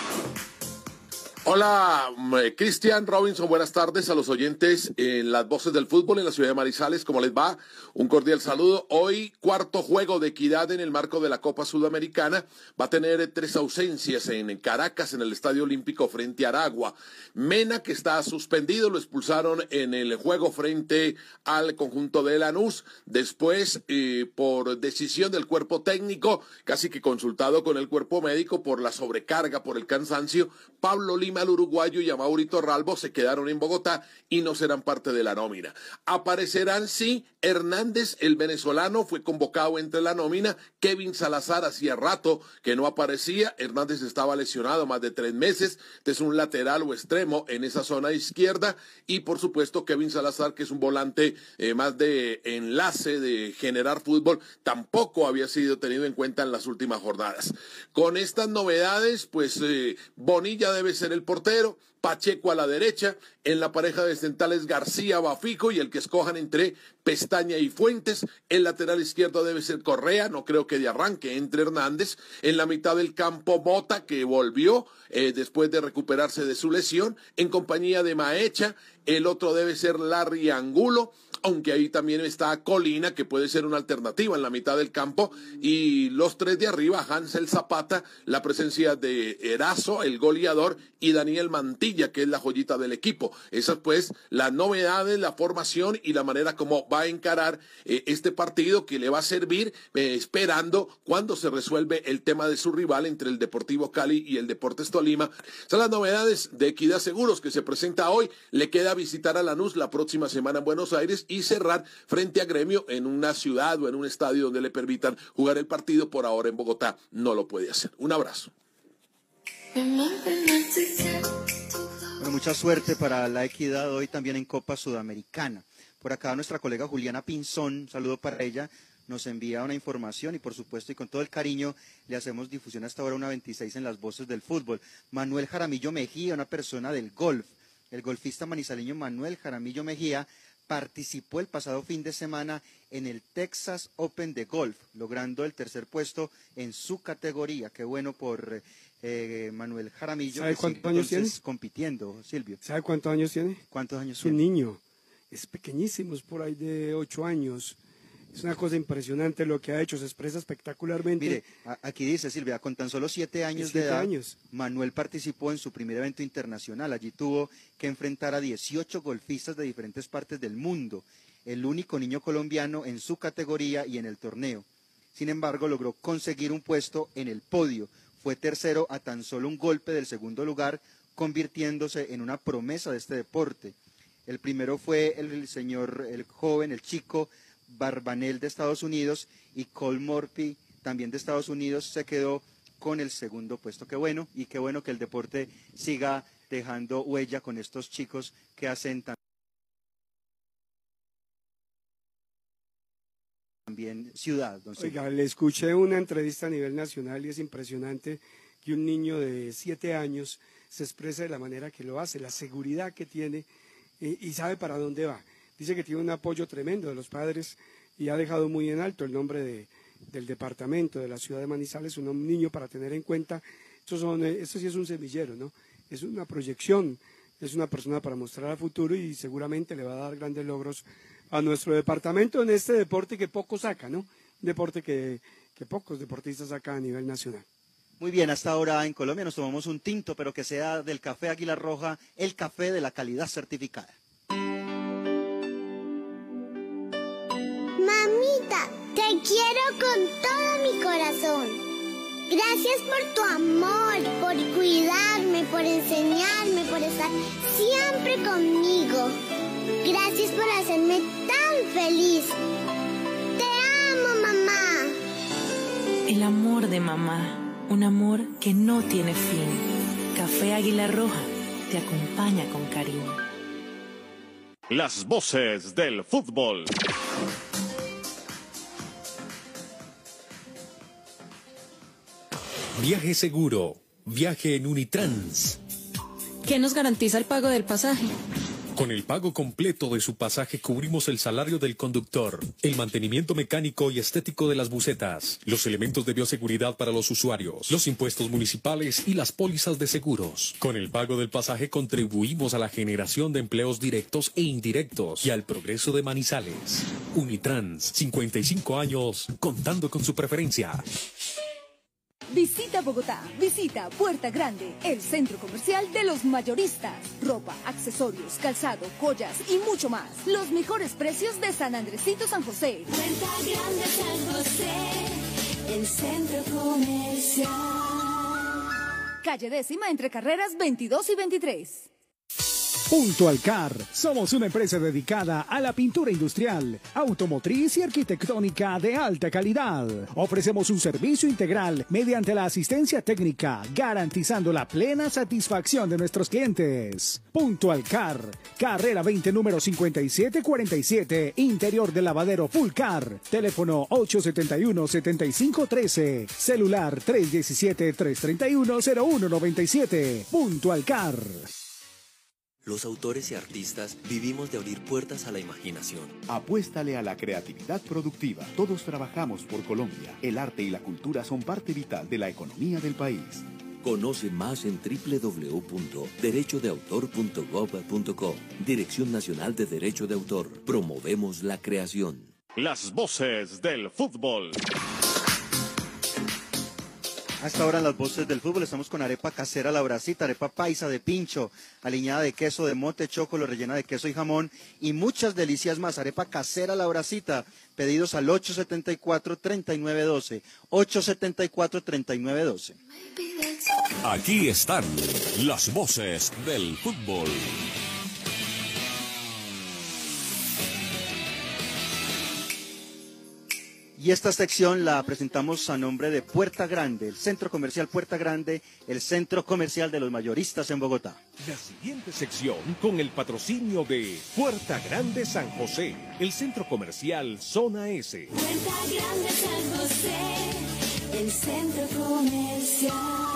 Hola, Cristian Robinson, buenas tardes a los oyentes en las voces del fútbol en la ciudad de Manizales. ¿Cómo les va? Un cordial saludo. Hoy, cuarto juego de Equidad en el marco de la Copa Sudamericana. Va a tener 3 ausencias en Caracas, en el Estadio Olímpico frente a Aragua. Mena, que está suspendido, lo expulsaron en el juego frente al conjunto de Lanús. Después, por decisión del cuerpo técnico, casi que consultado con el cuerpo médico por la sobrecarga, por el cansancio, Pablo Lima al uruguayo y a Mauri Torralbo se quedaron en Bogotá y no serán parte de la nómina. Aparecerán, sí, Hernández, el venezolano, fue convocado entre la nómina. Kevin Salazar hacía rato que no aparecía. Hernández estaba lesionado más de 3 meses. Es un lateral o extremo en esa zona izquierda. Y por supuesto Kevin Salazar, que es un volante más de enlace, de generar fútbol, tampoco había sido tenido en cuenta en las últimas jornadas. Con estas novedades, pues Bonilla debe ser el portero, Pacheco a la derecha, en la pareja de centrales García, Bafico, y el que escojan entre Pestaña y Fuentes. El lateral izquierdo debe ser Correa, no creo que de arranque entre Hernández. En la mitad del campo Mota, que volvió después de recuperarse de su lesión, en compañía de Maecha. El otro debe ser Larry Angulo, aunque ahí también está Colina, que puede ser una alternativa en la mitad del campo. Y los 3 de arriba, Hansel Zapata, la presencia de Erazo, el goleador, y Daniel Mantilla, que es la joyita del equipo. Esas pues las novedades, la formación y la manera como va a encarar este partido, que le va a servir esperando cuando se resuelve el tema de su rival entre el Deportivo Cali y el Deportes Tolima. Son las novedades de Equidad Seguros que se presenta hoy. Le queda visitar a Lanús la próxima semana en Buenos Aires y cerrar frente a Gremio en una ciudad o en un estadio donde le permitan jugar el partido. Por ahora en Bogotá no lo puede hacer. Un abrazo. Bueno, mucha suerte para la Equidad hoy también en Copa Sudamericana. Por acá nuestra colega Juliana Pinzón, un saludo para ella, nos envía una información y por supuesto y con todo el cariño le hacemos difusión hasta ahora 1:26 en las voces del fútbol. Manuel Jaramillo Mejía, una persona del golf, el golfista manizaleño Manuel Jaramillo Mejía, participó el pasado fin de semana en el Texas Open de golf, logrando el 3er puesto en su categoría. Qué bueno por Manuel Jaramillo. ¿Sabe cuántos años tiene? Compitiendo, Silvio. ¿Sabe cuántos años tiene? ¿Cuántos años tiene? Es un niño, es pequeñísimo, es por ahí de 8 años. Es una cosa impresionante lo que ha hecho, se expresa espectacularmente. Mire, aquí dice Silvia, con tan solo 7 años de edad, Manuel participó en su primer evento internacional. Allí tuvo que enfrentar a 18 golfistas de diferentes partes del mundo, el único niño colombiano en su categoría y en el torneo. Sin embargo, logró conseguir un puesto en el podio. Fue tercero a tan solo un golpe del segundo lugar, convirtiéndose en una promesa de este deporte. El primero fue el chico Barbanel de Estados Unidos, y Cole Morphy, también de Estados Unidos, se quedó con el segundo puesto. Qué bueno, y qué bueno que el deporte siga dejando huella con estos chicos que hacen también ciudad. Oiga, le escuché una entrevista a nivel nacional y es impresionante que un niño de 7 años se exprese de la manera que lo hace, la seguridad que tiene y sabe para dónde va. Dice que tiene un apoyo tremendo de los padres y ha dejado muy en alto el nombre del departamento, de la ciudad de Manizales, un niño para tener en cuenta. Esto sí es un semillero, ¿no? Es una proyección, es una persona para mostrar al futuro y seguramente le va a dar grandes logros a nuestro departamento en este deporte que poco saca, ¿no? Un deporte que pocos deportistas sacan a nivel nacional. Muy bien, hasta ahora en Colombia nos tomamos un tinto, pero que sea del café Águila Roja, el café de la calidad certificada. Mamita, te quiero con todo mi corazón. Gracias por tu amor, por cuidarme, por enseñarme, por estar siempre conmigo. Gracias por hacerme tan feliz. Te amo, mamá. El amor de mamá, un amor que no tiene fin. Café Águila Roja te acompaña con cariño. Las voces del fútbol. Viaje seguro. Viaje en Unitrans. ¿Qué nos garantiza el pago del pasaje? Con el pago completo de su pasaje cubrimos el salario del conductor, el mantenimiento mecánico y estético de las busetas, los elementos de bioseguridad para los usuarios, los impuestos municipales y las pólizas de seguros. Con el pago del pasaje contribuimos a la generación de empleos directos e indirectos y al progreso de Manizales. Unitrans, 55 años, contando con su preferencia. Visita Bogotá, visita Puerta Grande, el centro comercial de los mayoristas. Ropa, accesorios, calzado, joyas y mucho más. Los mejores precios de San Andresito San José. Puerta Grande San José, el centro comercial. calle 10ª entre carreras 22 y 23. Punto Car. Somos una empresa dedicada a la pintura industrial, automotriz y arquitectónica de alta calidad. Ofrecemos un servicio integral mediante la asistencia técnica, garantizando la plena satisfacción de nuestros clientes. Punto Car. Carrera 20, número 5747, interior del lavadero Full Car. Teléfono 871-7513. Celular 317-331-0197. Punto Car. Los autores y artistas vivimos de abrir puertas a la imaginación. Apuéstale a la creatividad productiva. Todos trabajamos por Colombia. El arte y la cultura son parte vital de la economía del país. Conoce más en www.derechodeautor.gov.co. Dirección Nacional de Derecho de Autor. Promovemos la creación. Las voces del fútbol. Hasta ahora en las voces del fútbol estamos con arepa casera La Bracita, arepa paisa de pincho, aliñada de queso de mote, chocolo, rellena de queso y jamón y muchas delicias más. Arepa casera La Bracita, pedidos al 874-3912, 874-3912. Aquí están las voces del fútbol. Y esta sección la presentamos a nombre de Puerta Grande, el Centro Comercial Puerta Grande, el centro comercial de los mayoristas en Bogotá. La siguiente sección con el patrocinio de Puerta Grande San José, el centro comercial Zona S. Puerta Grande San José, el centro comercial.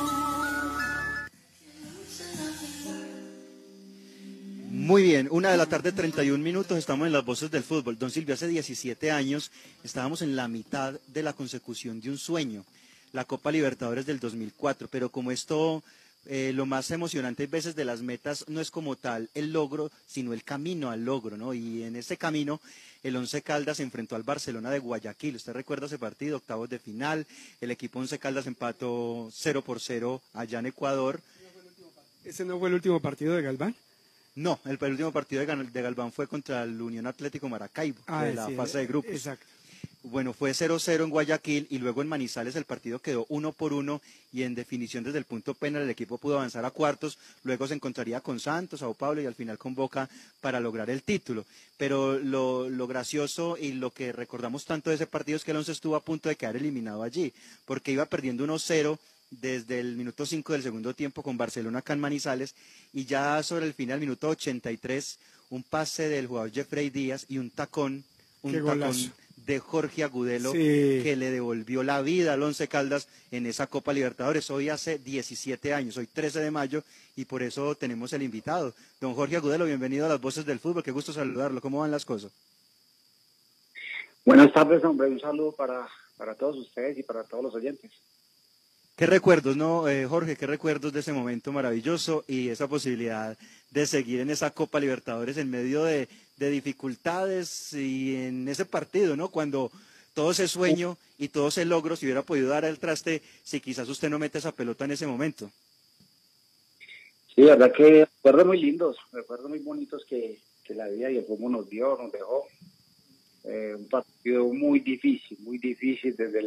Muy bien, 1:31 p.m, estamos en las voces del fútbol. Don Silvio, hace 17 años estábamos en la mitad de la consecución de un sueño, la Copa Libertadores del 2004, pero como esto, lo más emocionante a veces de las metas no es como tal el logro, sino el camino al logro, ¿no? Y en ese camino el Once Caldas se enfrentó al Barcelona de Guayaquil. ¿Usted recuerda ese partido? Octavos de final, el equipo Once Caldas empató 0-0 allá en Ecuador. ¿Ese no fue el último partido de Galván? No, el último partido de Galván fue contra el Unión Atlético Maracaibo, de la fase de grupos. Exacto. Bueno, fue 0-0 en Guayaquil y luego en Manizales el partido quedó 1-1 y en definición desde el punto penal el equipo pudo avanzar a cuartos, luego se encontraría con Santos, Sao Paulo y al final con Boca para lograr el título. Pero lo gracioso y lo que recordamos tanto de ese partido es que el Once estuvo a punto de quedar eliminado allí, porque iba perdiendo 1-0 desde el minuto 5 del segundo tiempo con Barcelona acá en Manizales y ya sobre el final, minuto 83, un pase del jugador Jeffrey Díaz y un tacón de Jorge Agudelo que le devolvió la vida al Once Caldas en esa Copa Libertadores. Hoy hace 17 años, hoy 13 de mayo y por eso tenemos el invitado. Don Jorge Agudelo, bienvenido a las voces del fútbol, qué gusto saludarlo, ¿cómo van las cosas? Buenas tardes, hombre, un saludo para todos ustedes y para todos los oyentes. ¿Qué recuerdos, no, Jorge? ¿Qué recuerdos de ese momento maravilloso y esa posibilidad de seguir en esa Copa Libertadores en medio de dificultades y en ese partido, ¿no? Cuando todo ese sueño y todo ese logro se hubiera podido dar al traste si quizás usted no mete esa pelota en ese momento. Sí, la verdad que recuerdos muy lindos, recuerdos muy bonitos que la vida y el fútbol nos dejó. Un partido muy difícil desde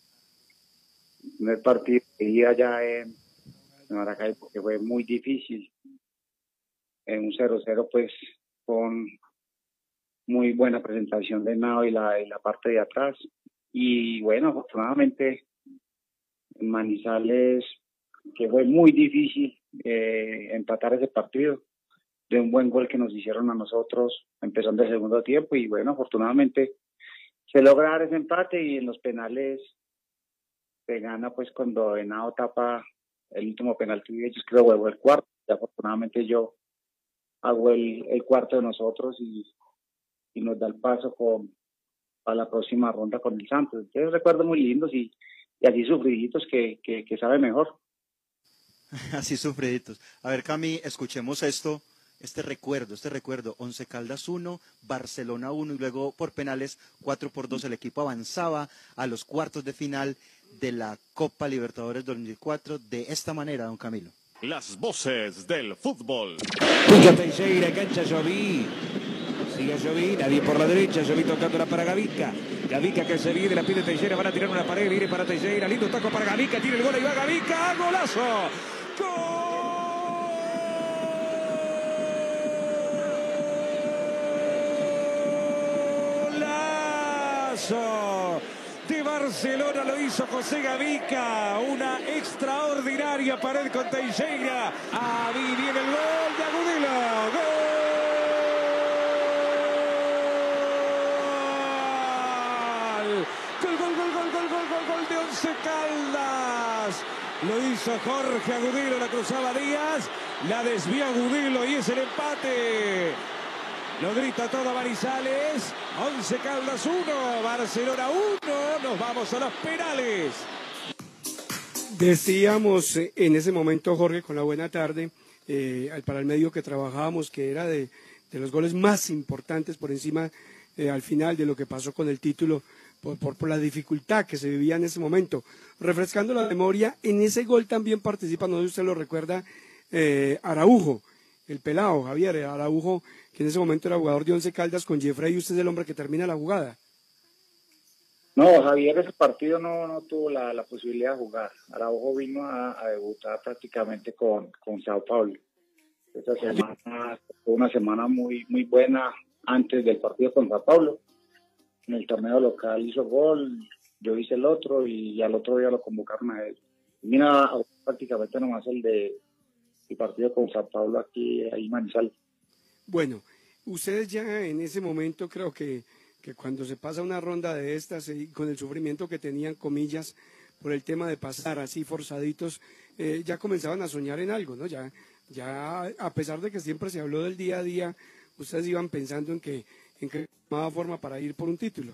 el partido que iba allá en Maracaibo, porque fue muy difícil. En un 0-0, pues, con muy buena presentación de Nao y la parte de atrás. Y bueno, afortunadamente, en Manizales, que fue muy difícil empatar ese partido, de un buen gol que nos hicieron a nosotros, empezando el segundo tiempo. Y bueno, afortunadamente, se logra dar ese empate y en los penales se gana pues cuando Henao tapa el último penalti de ellos, creo que huevo el cuarto, y afortunadamente yo hago el cuarto de nosotros y nos da el paso a la próxima ronda con el Santos. Entonces recuerdos muy lindos y así sufriditos que sabe mejor. Así sufriditos. A ver, Cami, escuchemos este recuerdo, Once Caldas 1, Barcelona 1 y luego por penales 4-2 el equipo avanzaba a los cuartos de final de la Copa Libertadores 2004 de esta manera, don Camilo. Las voces del fútbol. Pica Teixeira, cancha Lloví. Sigue Lloví, nadie por la derecha, Lloví tocándola para Gavica. Gavica que se viene, la pide Teixeira, van a tirar una pared, viene para Teixeira, lindo taco para Gavica, tira el gol, y va Gavica, ¡golazo! ¡Golazo! De Barcelona lo hizo José Gavica, una extraordinaria pared con Teixeira. Ahí viene el gol de Agudelo. Gol de Once Caldas. Lo hizo Jorge Agudelo, la cruzaba Díaz, la desvió Agudelo y es el empate. Lo grita todo Manizales. Once Caldas 1, Barcelona 1. Nos vamos a los penales. Decíamos en ese momento, Jorge, con la buena tarde, para el medio que trabajábamos, que era de los goles más importantes por encima al final de lo que pasó con el título, por la dificultad que se vivía en ese momento. Refrescando la memoria, en ese gol también participa, no sé si usted lo recuerda, Araujo, el pelado Javier Araujo, que en ese momento era jugador de Once Caldas con Jeffrey, y usted es el hombre que termina la jugada. No, Javier ese partido no tuvo la posibilidad de jugar. Araujo vino a debutar prácticamente con Sao Paulo. Esta semana fue una semana muy buena antes del partido con Sao Paulo. En el torneo local hizo gol, yo hice el otro y al otro día lo convocaron a él. Mira, prácticamente nomás el partido con Sao Paulo aquí en Manizales. Bueno, ustedes ya en ese momento creo que cuando se pasa una ronda de estas, con el sufrimiento que tenían, comillas, por el tema de pasar así forzaditos, ya comenzaban a soñar en algo, ¿no? Ya a pesar de que siempre se habló del día a día, ustedes iban pensando en que tomaba forma para ir por un título.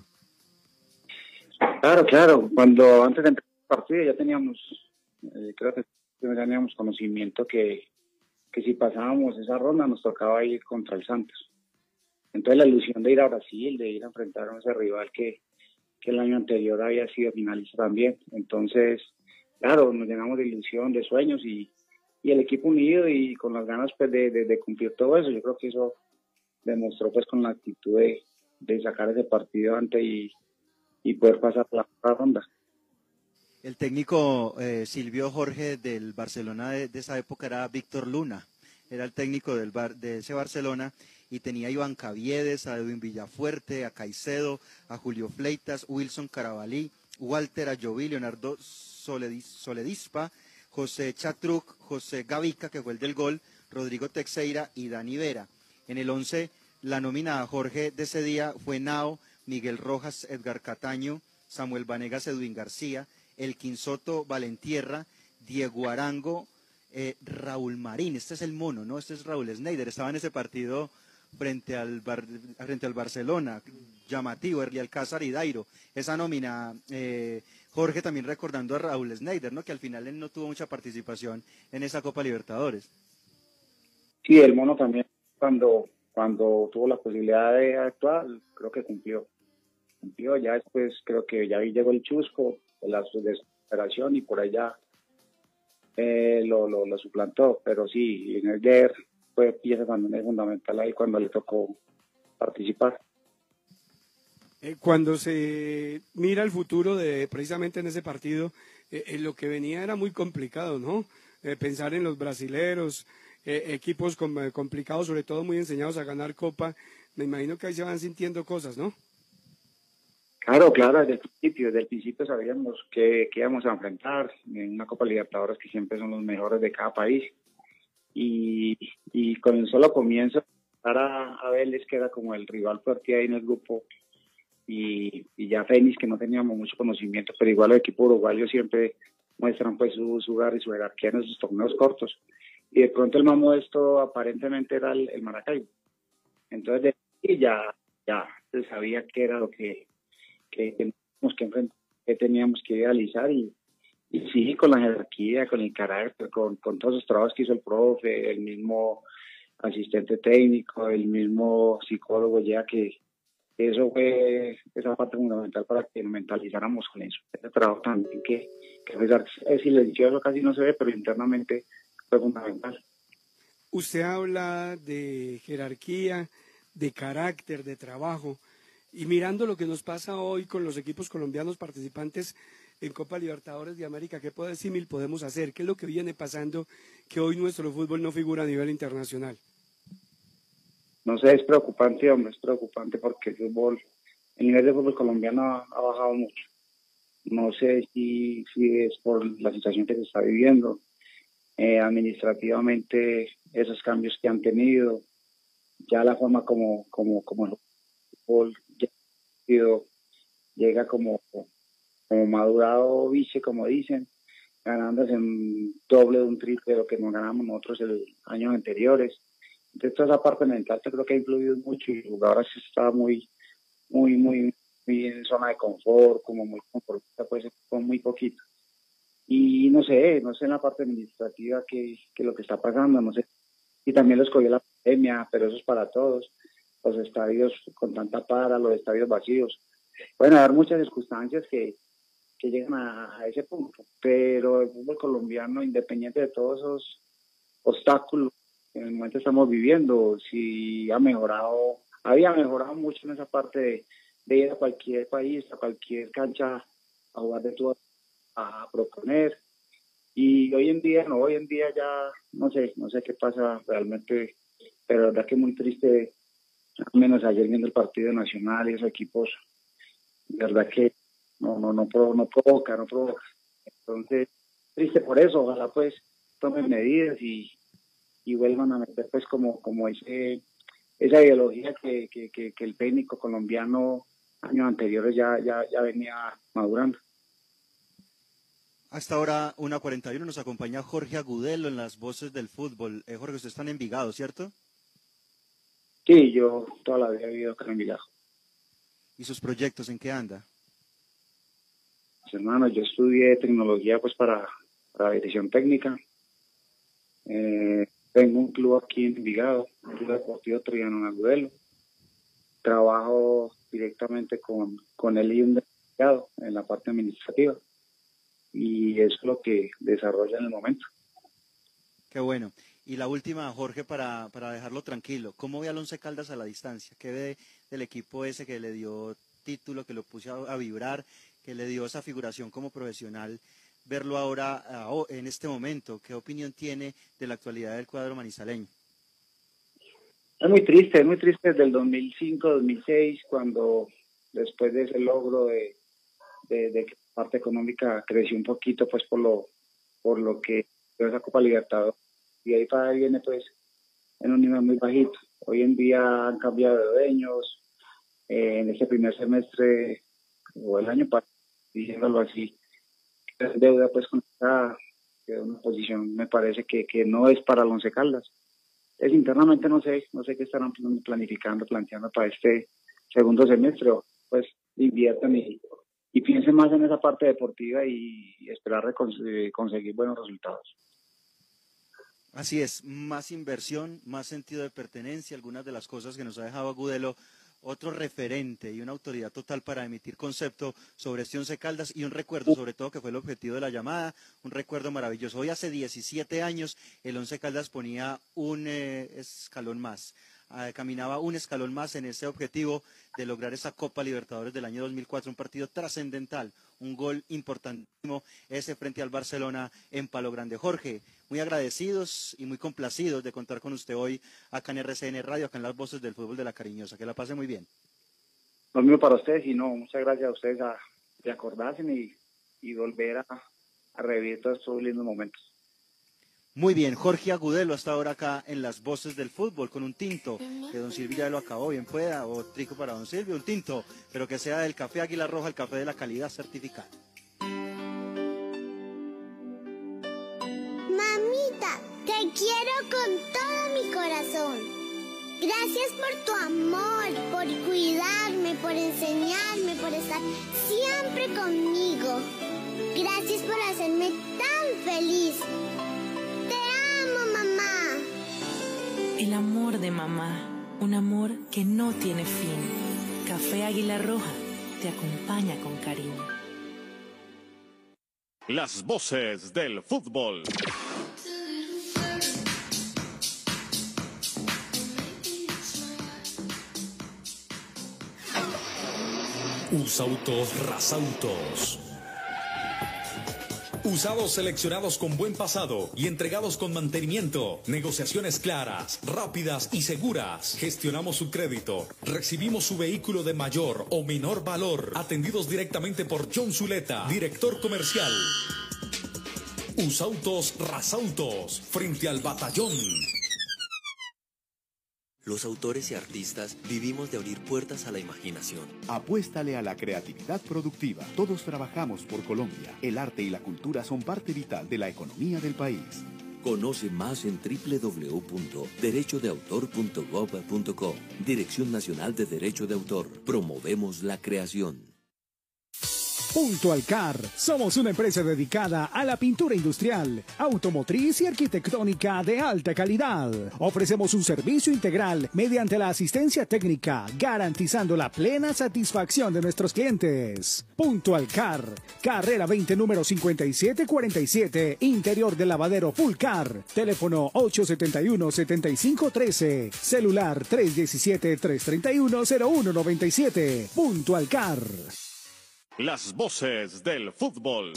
Claro, cuando antes de empezar el partido ya teníamos, creo que teníamos conocimiento que si pasábamos esa ronda nos tocaba ir contra el Santos. Entonces la ilusión de ir a Brasil, de ir a enfrentar a ese rival que el año anterior había sido finalista también. Entonces, claro, nos llenamos de ilusión, de sueños y el equipo unido y con las ganas pues, de cumplir todo eso. Yo creo que eso demostró pues con la actitud de sacar ese partido antes y poder pasar la ronda. El técnico Silvio Jorge del Barcelona de esa época era Víctor Luna, era el técnico de ese Barcelona y tenía a Iván Caviedes, a Edwin Villafuerte, a Caicedo, a Julio Fleitas, Wilson Carabalí, Walter Ayoví, Leonardo Soledispa, José Chatruc, José Gavica, que fue el del gol, Rodrigo Teixeira y Dani Vera. En el 11, la nómina a Jorge de ese día fue Nao, Miguel Rojas, Edgar Cataño, Samuel Vanegas, Edwin García, Elkin Soto, Valentierra, Diego Arango, Raúl Marín. Este es el mono, ¿no? Este es Raúl Schneider. Estaba en ese partido frente al Barcelona, llamativo, Erli Alcázar y Dairo. Esa nómina, Jorge también recordando a Raúl Schneider, ¿no? Que al final él no tuvo mucha participación en esa Copa Libertadores. Sí, el mono también cuando tuvo la posibilidad de actuar, creo que cumplió. Ya después creo que ya llegó el chusco de la desesperación y por allá lo suplantó, pero sí, en el GER fue pieza también fundamental ahí cuando le tocó participar. Cuando se mira el futuro precisamente en ese partido, lo que venía era muy complicado, ¿no? Pensar en los brasileros, equipos complicados, sobre todo muy enseñados a ganar Copa, me imagino que ahí se van sintiendo cosas, ¿no? Claro, desde el principio sabíamos que íbamos a enfrentar en una Copa Libertadores que siempre son los mejores de cada país y con el solo comienzo a Vélez, que era como el rival fuerte ahí en el grupo, y ya Fénix, que no teníamos mucho conocimiento, pero igual los equipos uruguayos siempre muestran pues su garra y su jerarquía en esos torneos cortos, y de pronto el más modesto aparentemente era el Maracaibo. Entonces de ahí ya se sabía que era lo que teníamos que enfrentar, que teníamos que idealizar y sí, con la jerarquía, con el carácter, con todos los trabajos que hizo el profe, el mismo asistente técnico, el mismo psicólogo, ya que eso fue esa parte fundamental para que nos mentalizáramos con eso. Ese trabajo también que a pesar de silencioso casi no se ve, pero internamente fue fundamental. Usted habla de jerarquía, de carácter, de trabajo, y mirando lo que nos pasa hoy con los equipos colombianos participantes, en Copa Libertadores de América, ¿qué símil podemos hacer? ¿Qué es lo que viene pasando que hoy nuestro fútbol no figura a nivel internacional? No sé, es preocupante, hombre, es preocupante porque el nivel de fútbol colombiano ha bajado mucho. No sé si es por la situación que se está viviendo, administrativamente esos cambios que han tenido, ya la forma como el fútbol llega como madurado vice, como dicen, ganándose un doble de un triple de lo que nos ganamos nosotros el años anteriores. Entonces toda esa parte mental yo creo que ha influido mucho y el jugador se está muy en zona de confort, como muy conformista, pues con muy poquito. Y no sé en la parte administrativa que lo que está pasando, no sé. Y también lo escogió la pandemia, pero eso es para todos. Los estadios con tanta para, los estadios vacíos. Pueden haber muchas circunstancias que llegan a ese punto, pero el fútbol colombiano, independiente de todos esos obstáculos que en el momento estamos viviendo, sí había mejorado mucho en esa parte de ir a cualquier país, a cualquier cancha, a jugar de todo, a proponer. Y hoy en día ya no sé qué pasa realmente, pero la verdad que muy triste, al menos ayer viendo el partido nacional y esos equipos, de verdad que no provoca. Entonces, triste por eso, ojalá pues tomen medidas y vuelvan a meter pues como esa ideología que el técnico colombiano años anteriores ya venía madurando. Hasta ahora, 1:41, nos acompaña Jorge Agudelo en las voces del fútbol. Jorge, usted está en Envigado, ¿cierto? Sí, yo toda la vida he vivido acá en Envigado. ¿Y sus proyectos en qué anda? Pues, hermano, yo estudié tecnología pues para dirección técnica. Tengo un club aquí en Envigado, un club deportivo Triano Agudelo. Trabajo directamente con el IUN de Envigado en la parte administrativa. Y eso es lo que desarrolla en el momento. Qué bueno. Y la última, Jorge, para dejarlo tranquilo. ¿Cómo ve al Once Caldas a la distancia? ¿Qué ve del equipo ese que le dio título, que lo puso a vibrar, que le dio esa figuración como profesional? Verlo ahora, en este momento, ¿qué opinión tiene de la actualidad del cuadro manizaleño? Es muy triste desde el 2005-2006, cuando después de ese logro de que la parte económica creció un poquito, pues por lo que esa Copa Libertadores, y ahí para ahí viene pues en un nivel muy bajito. Hoy en día han cambiado de dueños, en este primer semestre o el año pasado, diciéndolo así, es deuda pues con una posición me parece que no es para el Once Caldas. Entonces internamente no sé qué estarán planteando para este segundo semestre, pues inviertan y piensen más en esa parte deportiva y esperar conseguir buenos resultados. Así es, más inversión, más sentido de pertenencia, algunas de las cosas que nos ha dejado Agudelo, otro referente y una autoridad total para emitir concepto sobre este Once Caldas y un recuerdo sobre todo que fue el objetivo de la llamada, un recuerdo maravilloso. Hoy hace 17 años el Once Caldas ponía un escalón más, caminaba un escalón más en ese objetivo de lograr esa Copa Libertadores del año 2004, un partido trascendental, un gol importantísimo, ese frente al Barcelona en Palo Grande. Jorge, muy agradecidos y muy complacidos de contar con usted hoy acá en RCN Radio, acá en las voces del fútbol de La Cariñosa. Que la pase muy bien. Lo mismo para ustedes y muchas gracias a ustedes de acordarse y volver a revivir todos estos lindos momentos. Muy bien, Jorge Agudelo hasta ahora acá en las voces del fútbol con un tinto, que don Silvio ya lo acabó, bien pueda, o trico para don Silvio, un tinto, pero que sea del café Águila Roja, el café de la calidad certificada. Mamita, te quiero con todo mi corazón. Gracias por tu amor, por cuidarme, por enseñarme, por estar siempre conmigo. Gracias por hacerme tan feliz. El amor de mamá, un amor que no tiene fin. Café Águila Roja te acompaña con cariño. Las voces del fútbol. Usautos Rasautos. Usados seleccionados con buen pasado y entregados con mantenimiento. Negociaciones claras, rápidas y seguras. Gestionamos su crédito. Recibimos su vehículo de mayor o menor valor. Atendidos directamente por John Zuleta, director comercial. Usautos Rasautos, frente al batallón. Los autores y artistas vivimos de abrir puertas a la imaginación. Apuéstale a la creatividad productiva. Todos trabajamos por Colombia. El arte y la cultura son parte vital de la economía del país. Conoce más en www.derechodeautor.gov.co. Dirección Nacional de Derecho de Autor. Promovemos la creación. Puntual Car. Somos una empresa dedicada a la pintura industrial, automotriz y arquitectónica de alta calidad. Ofrecemos un servicio integral mediante la asistencia técnica, garantizando la plena satisfacción de nuestros clientes. Puntual Car. Carrera 20, número 5747, interior del lavadero Full Car. Teléfono 871-7513. Celular 317-331-0197. Puntual Car. Las voces del fútbol.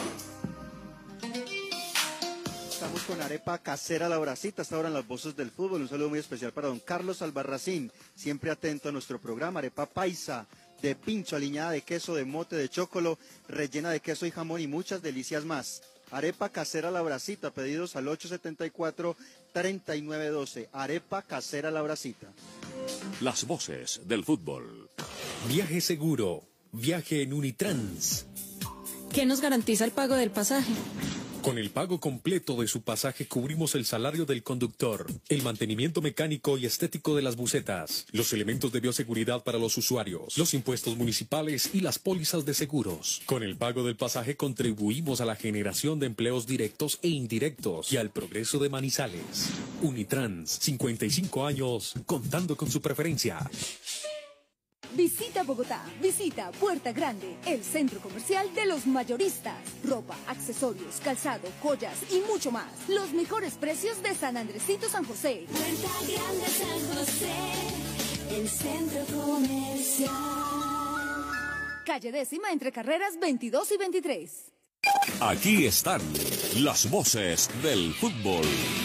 Estamos con arepa casera La Bracita, hasta ahora en las voces del fútbol. Un saludo muy especial para don Carlos Albarracín, siempre atento a nuestro programa. Arepa paisa, de pincho, aliñada de queso, de mote, de chocolo, rellena de queso y jamón y muchas delicias más. Arepa casera La Bracita, pedidos al 874-3912. Arepa casera La Bracita. Las voces del fútbol. Viaje seguro. Viaje en Unitrans. ¿Qué nos garantiza el pago del pasaje? Con el pago completo de su pasaje cubrimos el salario del conductor, el mantenimiento mecánico y estético de las busetas, los elementos de bioseguridad para los usuarios, los impuestos municipales y las pólizas de seguros. Con el pago del pasaje contribuimos a la generación de empleos directos e indirectos y al progreso de Manizales. Unitrans, 55 años, contando con su preferencia. Visita Bogotá, visita Puerta Grande, el centro comercial de los mayoristas. Ropa, accesorios, calzado, joyas y mucho más. Los mejores precios de San Andresito, San José. Puerta Grande, San José, el centro comercial. Calle 10ª entre carreras 22 y 23. Aquí están las voces del fútbol.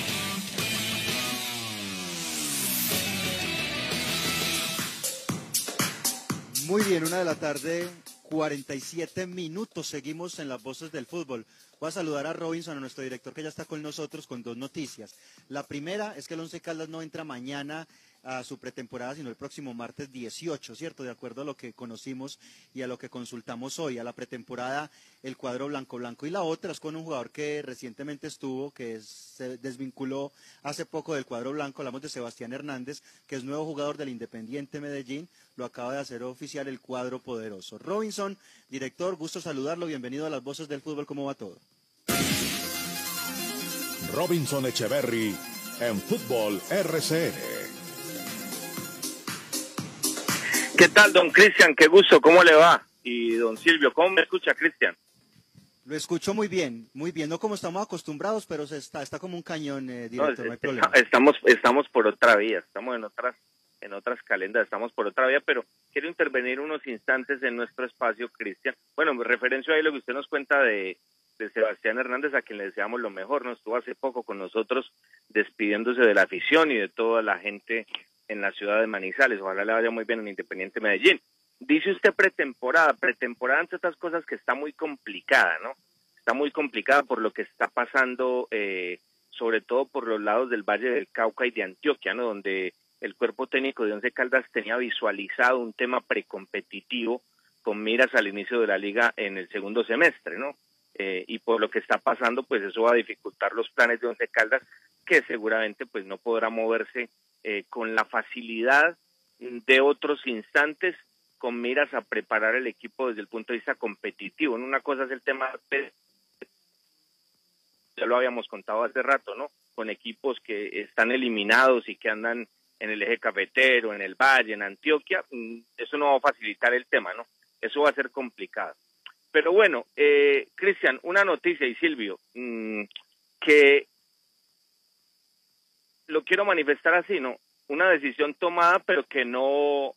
Muy bien, 1:47 p.m. Seguimos en las voces del fútbol. Voy a saludar a Robinson, a nuestro director que ya está con nosotros, con dos noticias. La primera es que el Once Caldas no entra mañana a su pretemporada, sino el próximo martes 18, ¿cierto? De acuerdo a lo que conocimos y a lo que consultamos hoy. A la pretemporada, el cuadro blanco. Y la otra es con un jugador que recientemente estuvo, se desvinculó hace poco del cuadro blanco. Hablamos de Sebastián Hernández, que es nuevo jugador del Independiente Medellín. Lo acaba de hacer oficial el cuadro poderoso. Robinson, director, gusto saludarlo. Bienvenido a las voces del fútbol. ¿Cómo va todo? Robinson Echeverry en Fútbol RCN. ¿Qué tal, don Cristian? Qué gusto, ¿cómo le va? Y don Silvio, ¿cómo me escucha, Cristian? Lo escucho muy bien, no como estamos acostumbrados, pero está como un cañón, director, no hay problema. Estamos por otra vía, estamos en otras calendas, estamos por otra vía, pero quiero intervenir unos instantes en nuestro espacio, Cristian. Bueno, me referencio a lo que usted nos cuenta de Sebastián Hernández, a quien le deseamos lo mejor. Nos estuvo hace poco con nosotros despidiéndose de la afición y de toda la gente en la ciudad de Manizales. Ojalá le vaya muy bien en Independiente Medellín. Dice usted pretemporada entre otras cosas que está muy complicada, ¿no? Está muy complicada por lo que está pasando, sobre todo por los lados del Valle del Cauca y de Antioquia, ¿no? Donde el cuerpo técnico de Once Caldas tenía visualizado un tema precompetitivo con miras al inicio de la liga en el segundo semestre, ¿no? Y por lo que está pasando, pues eso va a dificultar los planes de Once Caldas, que seguramente pues no podrá moverse con la facilidad de otros instantes con miras a preparar el equipo desde el punto de vista competitivo. Una cosa es el tema, ya lo habíamos contado hace rato, ¿no? Con equipos que están eliminados y que andan en el eje cafetero, en el Valle, en Antioquia, eso no va a facilitar el tema, ¿no? Eso va a ser complicado. Pero bueno, Cristian, una noticia, y Silvio, que lo quiero manifestar así, ¿no? Una decisión tomada, pero que no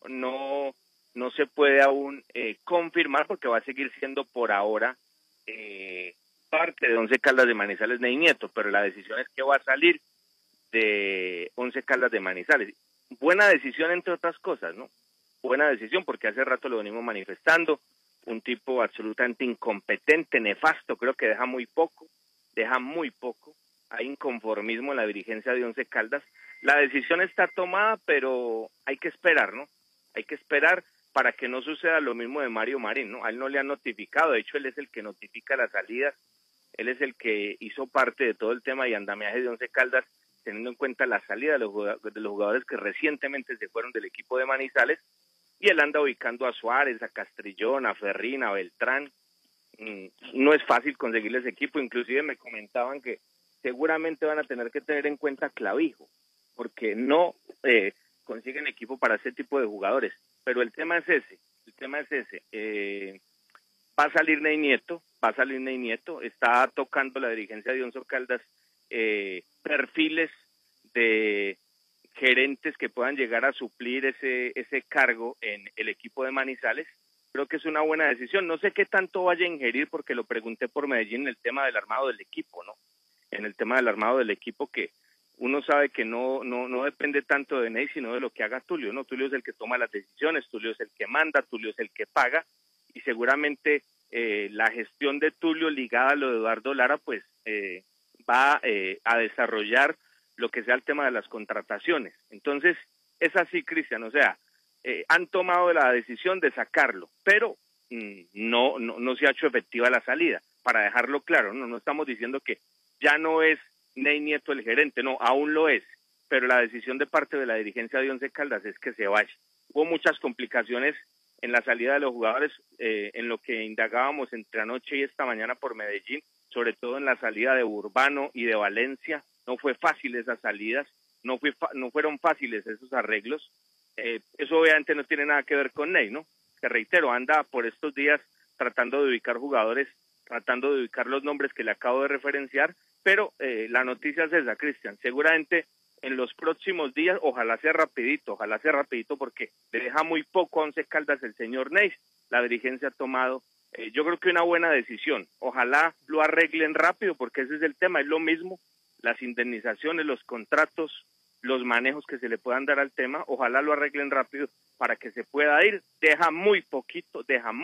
se puede aún confirmar, porque va a seguir siendo por ahora parte de Once Caldas de Manizales Ney Nieto, pero la decisión es que va a salir de Once Caldas de Manizales. Buena decisión entre otras cosas, ¿no? Buena decisión porque hace rato lo venimos manifestando, un tipo absolutamente incompetente, nefasto, creo que deja muy poco, hay inconformismo en la dirigencia de Once Caldas. La decisión está tomada, pero hay que esperar, ¿no? Hay que esperar para que no suceda lo mismo de Mario Marín, ¿no? A él no le han notificado, de hecho él es el que notifica las salidas, él es el que hizo parte de todo el tema y andamiaje de Once Caldas, teniendo en cuenta la salida de los jugadores que recientemente se fueron del equipo de Manizales, y él anda ubicando a Suárez, a Castrillón, a Ferrín, a Beltrán. No es fácil conseguirles equipo, inclusive me comentaban que seguramente van a tener que tener en cuenta Clavijo, porque no consiguen equipo para ese tipo de jugadores. Pero el tema es ese, va a salir Ney Nieto, está tocando la dirigencia de Once Caldas perfiles de gerentes que puedan llegar a suplir ese cargo en el equipo de Manizales. Creo que es una buena decisión. No sé qué tanto vaya a ingerir, porque lo pregunté por Medellín en el tema del armado del equipo, ¿no? En el tema del armado del equipo, que uno sabe que no depende tanto de Ney, sino de lo que haga Tulio, ¿no? Tulio es el que toma las decisiones, Tulio es el que manda, Tulio es el que paga, y seguramente la gestión de Tulio ligada a lo de Eduardo Lara, pues va a desarrollar lo que sea el tema de las contrataciones. Entonces, es así, Cristian, o sea, han tomado la decisión de sacarlo, pero no se ha hecho efectiva la salida, para dejarlo claro, no estamos diciendo que ya no es Ney Nieto el gerente, no, aún lo es, pero la decisión de parte de la dirigencia de Once Caldas es que se vaya. Hubo muchas complicaciones en la salida de los jugadores, en lo que indagábamos entre anoche y esta mañana por Medellín, sobre todo en la salida de Urbano y de Valencia. No fue fácil esas salidas, no fueron fáciles esos arreglos. Eso obviamente no tiene nada que ver con Ney, ¿no? Que reitero, anda por estos días tratando de ubicar jugadores, tratando de ubicar los nombres que le acabo de referenciar, pero la noticia es esa, Cristian. Seguramente en los próximos días, ojalá sea rapidito, porque le deja muy poco a Once Caldas el señor Ney. La dirigencia ha tomado, yo creo que una buena decisión. Ojalá lo arreglen rápido, porque ese es el tema, es lo mismo, las indemnizaciones, los contratos, los manejos que se le puedan dar al tema, ojalá lo arreglen rápido para que se pueda ir. Deja muy poquito,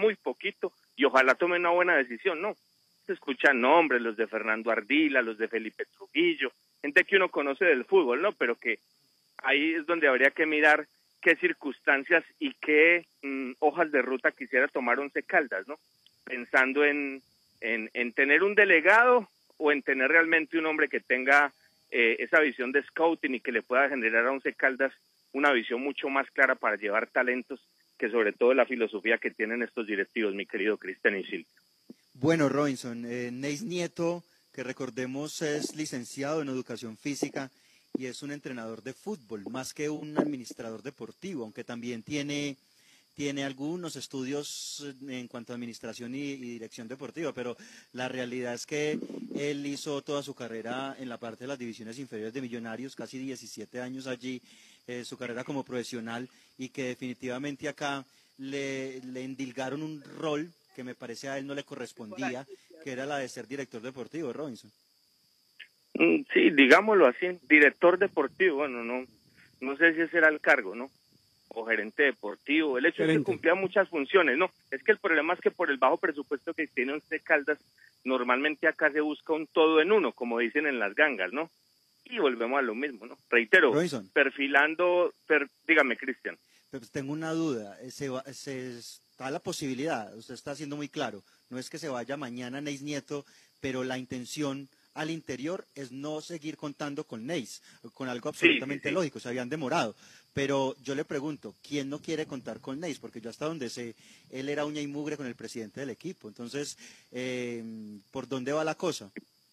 y ojalá tome una buena decisión, ¿no? Se escuchan nombres, los de Fernando Ardila, los de Felipe Trujillo, gente que uno conoce del fútbol, ¿no? Pero que ahí es donde habría que mirar qué circunstancias y qué hojas de ruta quisiera tomar Once Caldas, ¿no? Pensando en tener un delegado o en tener realmente un hombre que tenga esa visión de scouting y que le pueda generar a Once Caldas una visión mucho más clara para llevar talentos, que sobre todo la filosofía que tienen estos directivos, mi querido Cristian y Silvio. Bueno, Robinson, Ney Nieto, que recordemos es licenciado en Educación Física y es un entrenador de fútbol, más que un administrador deportivo, aunque también tiene algunos estudios en cuanto a administración y dirección deportiva, pero la realidad es que él hizo toda su carrera en la parte de las divisiones inferiores de Millonarios, casi 17 años allí, su carrera como profesional, y que definitivamente acá le endilgaron un rol que me parece a él no le correspondía, que era la de ser director deportivo, Robinson. Sí, digámoslo así, director deportivo, bueno, no sé si ese era el cargo, ¿no? O gerente deportivo. El hecho es que cumplía muchas funciones, ¿no? Es que el problema es que por el bajo presupuesto que tiene Once Caldas, normalmente acá se busca un todo en uno, como dicen en las gangas, ¿no? Y volvemos a lo mismo, ¿no? Reitero, Robinson, dígame, Cristian. Pues tengo una duda, está la posibilidad, usted está siendo muy claro, no es que se vaya mañana Ney Nieto, pero la intención al interior es no seguir contando con Ney, con algo absolutamente lógico, se habían demorado. Pero yo le pregunto, ¿quién no quiere contar con Ney? Porque yo hasta donde sé, él era uña y mugre con el presidente del equipo. Entonces, ¿por dónde va la cosa?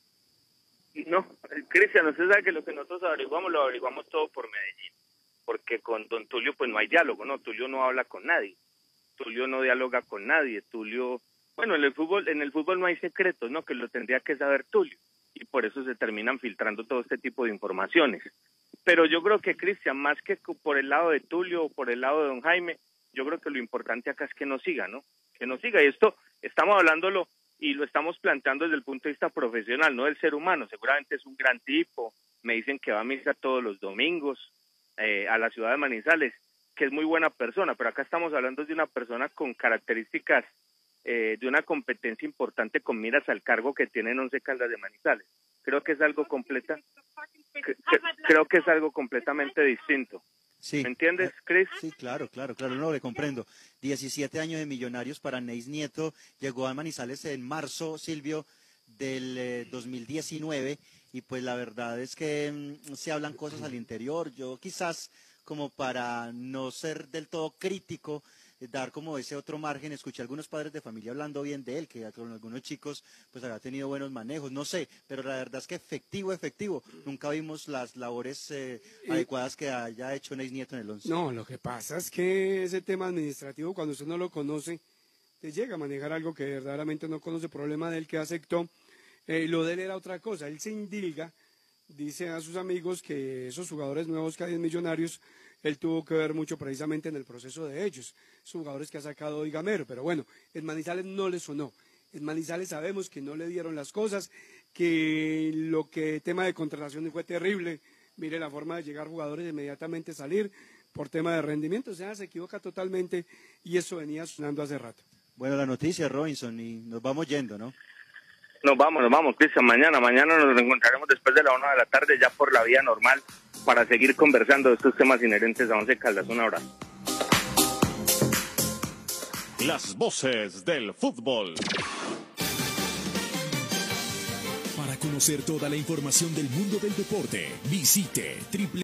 No, Cristian, usted sabe que lo que nosotros lo averiguamos todo por Medellín. Porque con don Tulio pues no hay diálogo, ¿no? Tulio no habla con nadie. Tulio no dialoga con nadie. Tulio, bueno, en el fútbol no hay secretos, ¿no? Que lo tendría que saber Tulio. Y por eso se terminan filtrando todo este tipo de informaciones. Pero yo creo que, Cristian, más que por el lado de Tulio o por el lado de don Jaime, yo creo que lo importante acá es que nos siga, ¿no? Que nos siga. Y esto estamos hablándolo y lo estamos planteando desde el punto de vista profesional, no del ser humano. Seguramente es un gran tipo, me dicen que va a misa todos los domingos a la ciudad de Manizales, que es muy buena persona, pero acá estamos hablando de una persona con características de una competencia importante con miras al cargo que tiene en Once Caldas de Manizales. Creo que es algo creo que es algo completamente distinto. Sí. ¿Me entiendes, Cris? Sí, claro, no, le comprendo. 17 años de Millonarios para Neis Nieto, llegó a Manizales en marzo, Silvio, del 2019, y pues la verdad es que se hablan cosas al interior. Yo quizás, como para no ser del todo crítico, dar como ese otro margen, escuché a algunos padres de familia hablando bien de él, que con algunos chicos pues había tenido buenos manejos, no sé, pero la verdad es que efectivo, nunca vimos las labores adecuadas que haya hecho Neis Nieto en el 11. No, lo que pasa es que ese tema administrativo, cuando usted no lo conoce, te llega a manejar algo que verdaderamente no conoce. Problema de él que aceptó, lo de él era otra cosa, él se indilga, dice a sus amigos que esos jugadores nuevos que hay en Millonarios, él tuvo que ver mucho precisamente en el proceso de ellos, esos jugadores que ha sacado hoy Gamero, pero bueno, en Manizales no le sonó, en Manizales sabemos que no le dieron las cosas, que tema de contratación fue terrible, mire la forma de llegar jugadores e inmediatamente salir por tema de rendimiento, o sea, se equivoca totalmente y eso venía sonando hace rato. Bueno, la noticia, Robinson, y nos vamos yendo, ¿no? Nos vamos, Cristian, mañana nos reencontraremos después de la 1 de la tarde ya por la vía normal para seguir conversando de estos temas inherentes a Once Caldas. Un abrazo. Las voces del fútbol. Para conocer toda la información del mundo del deporte, visite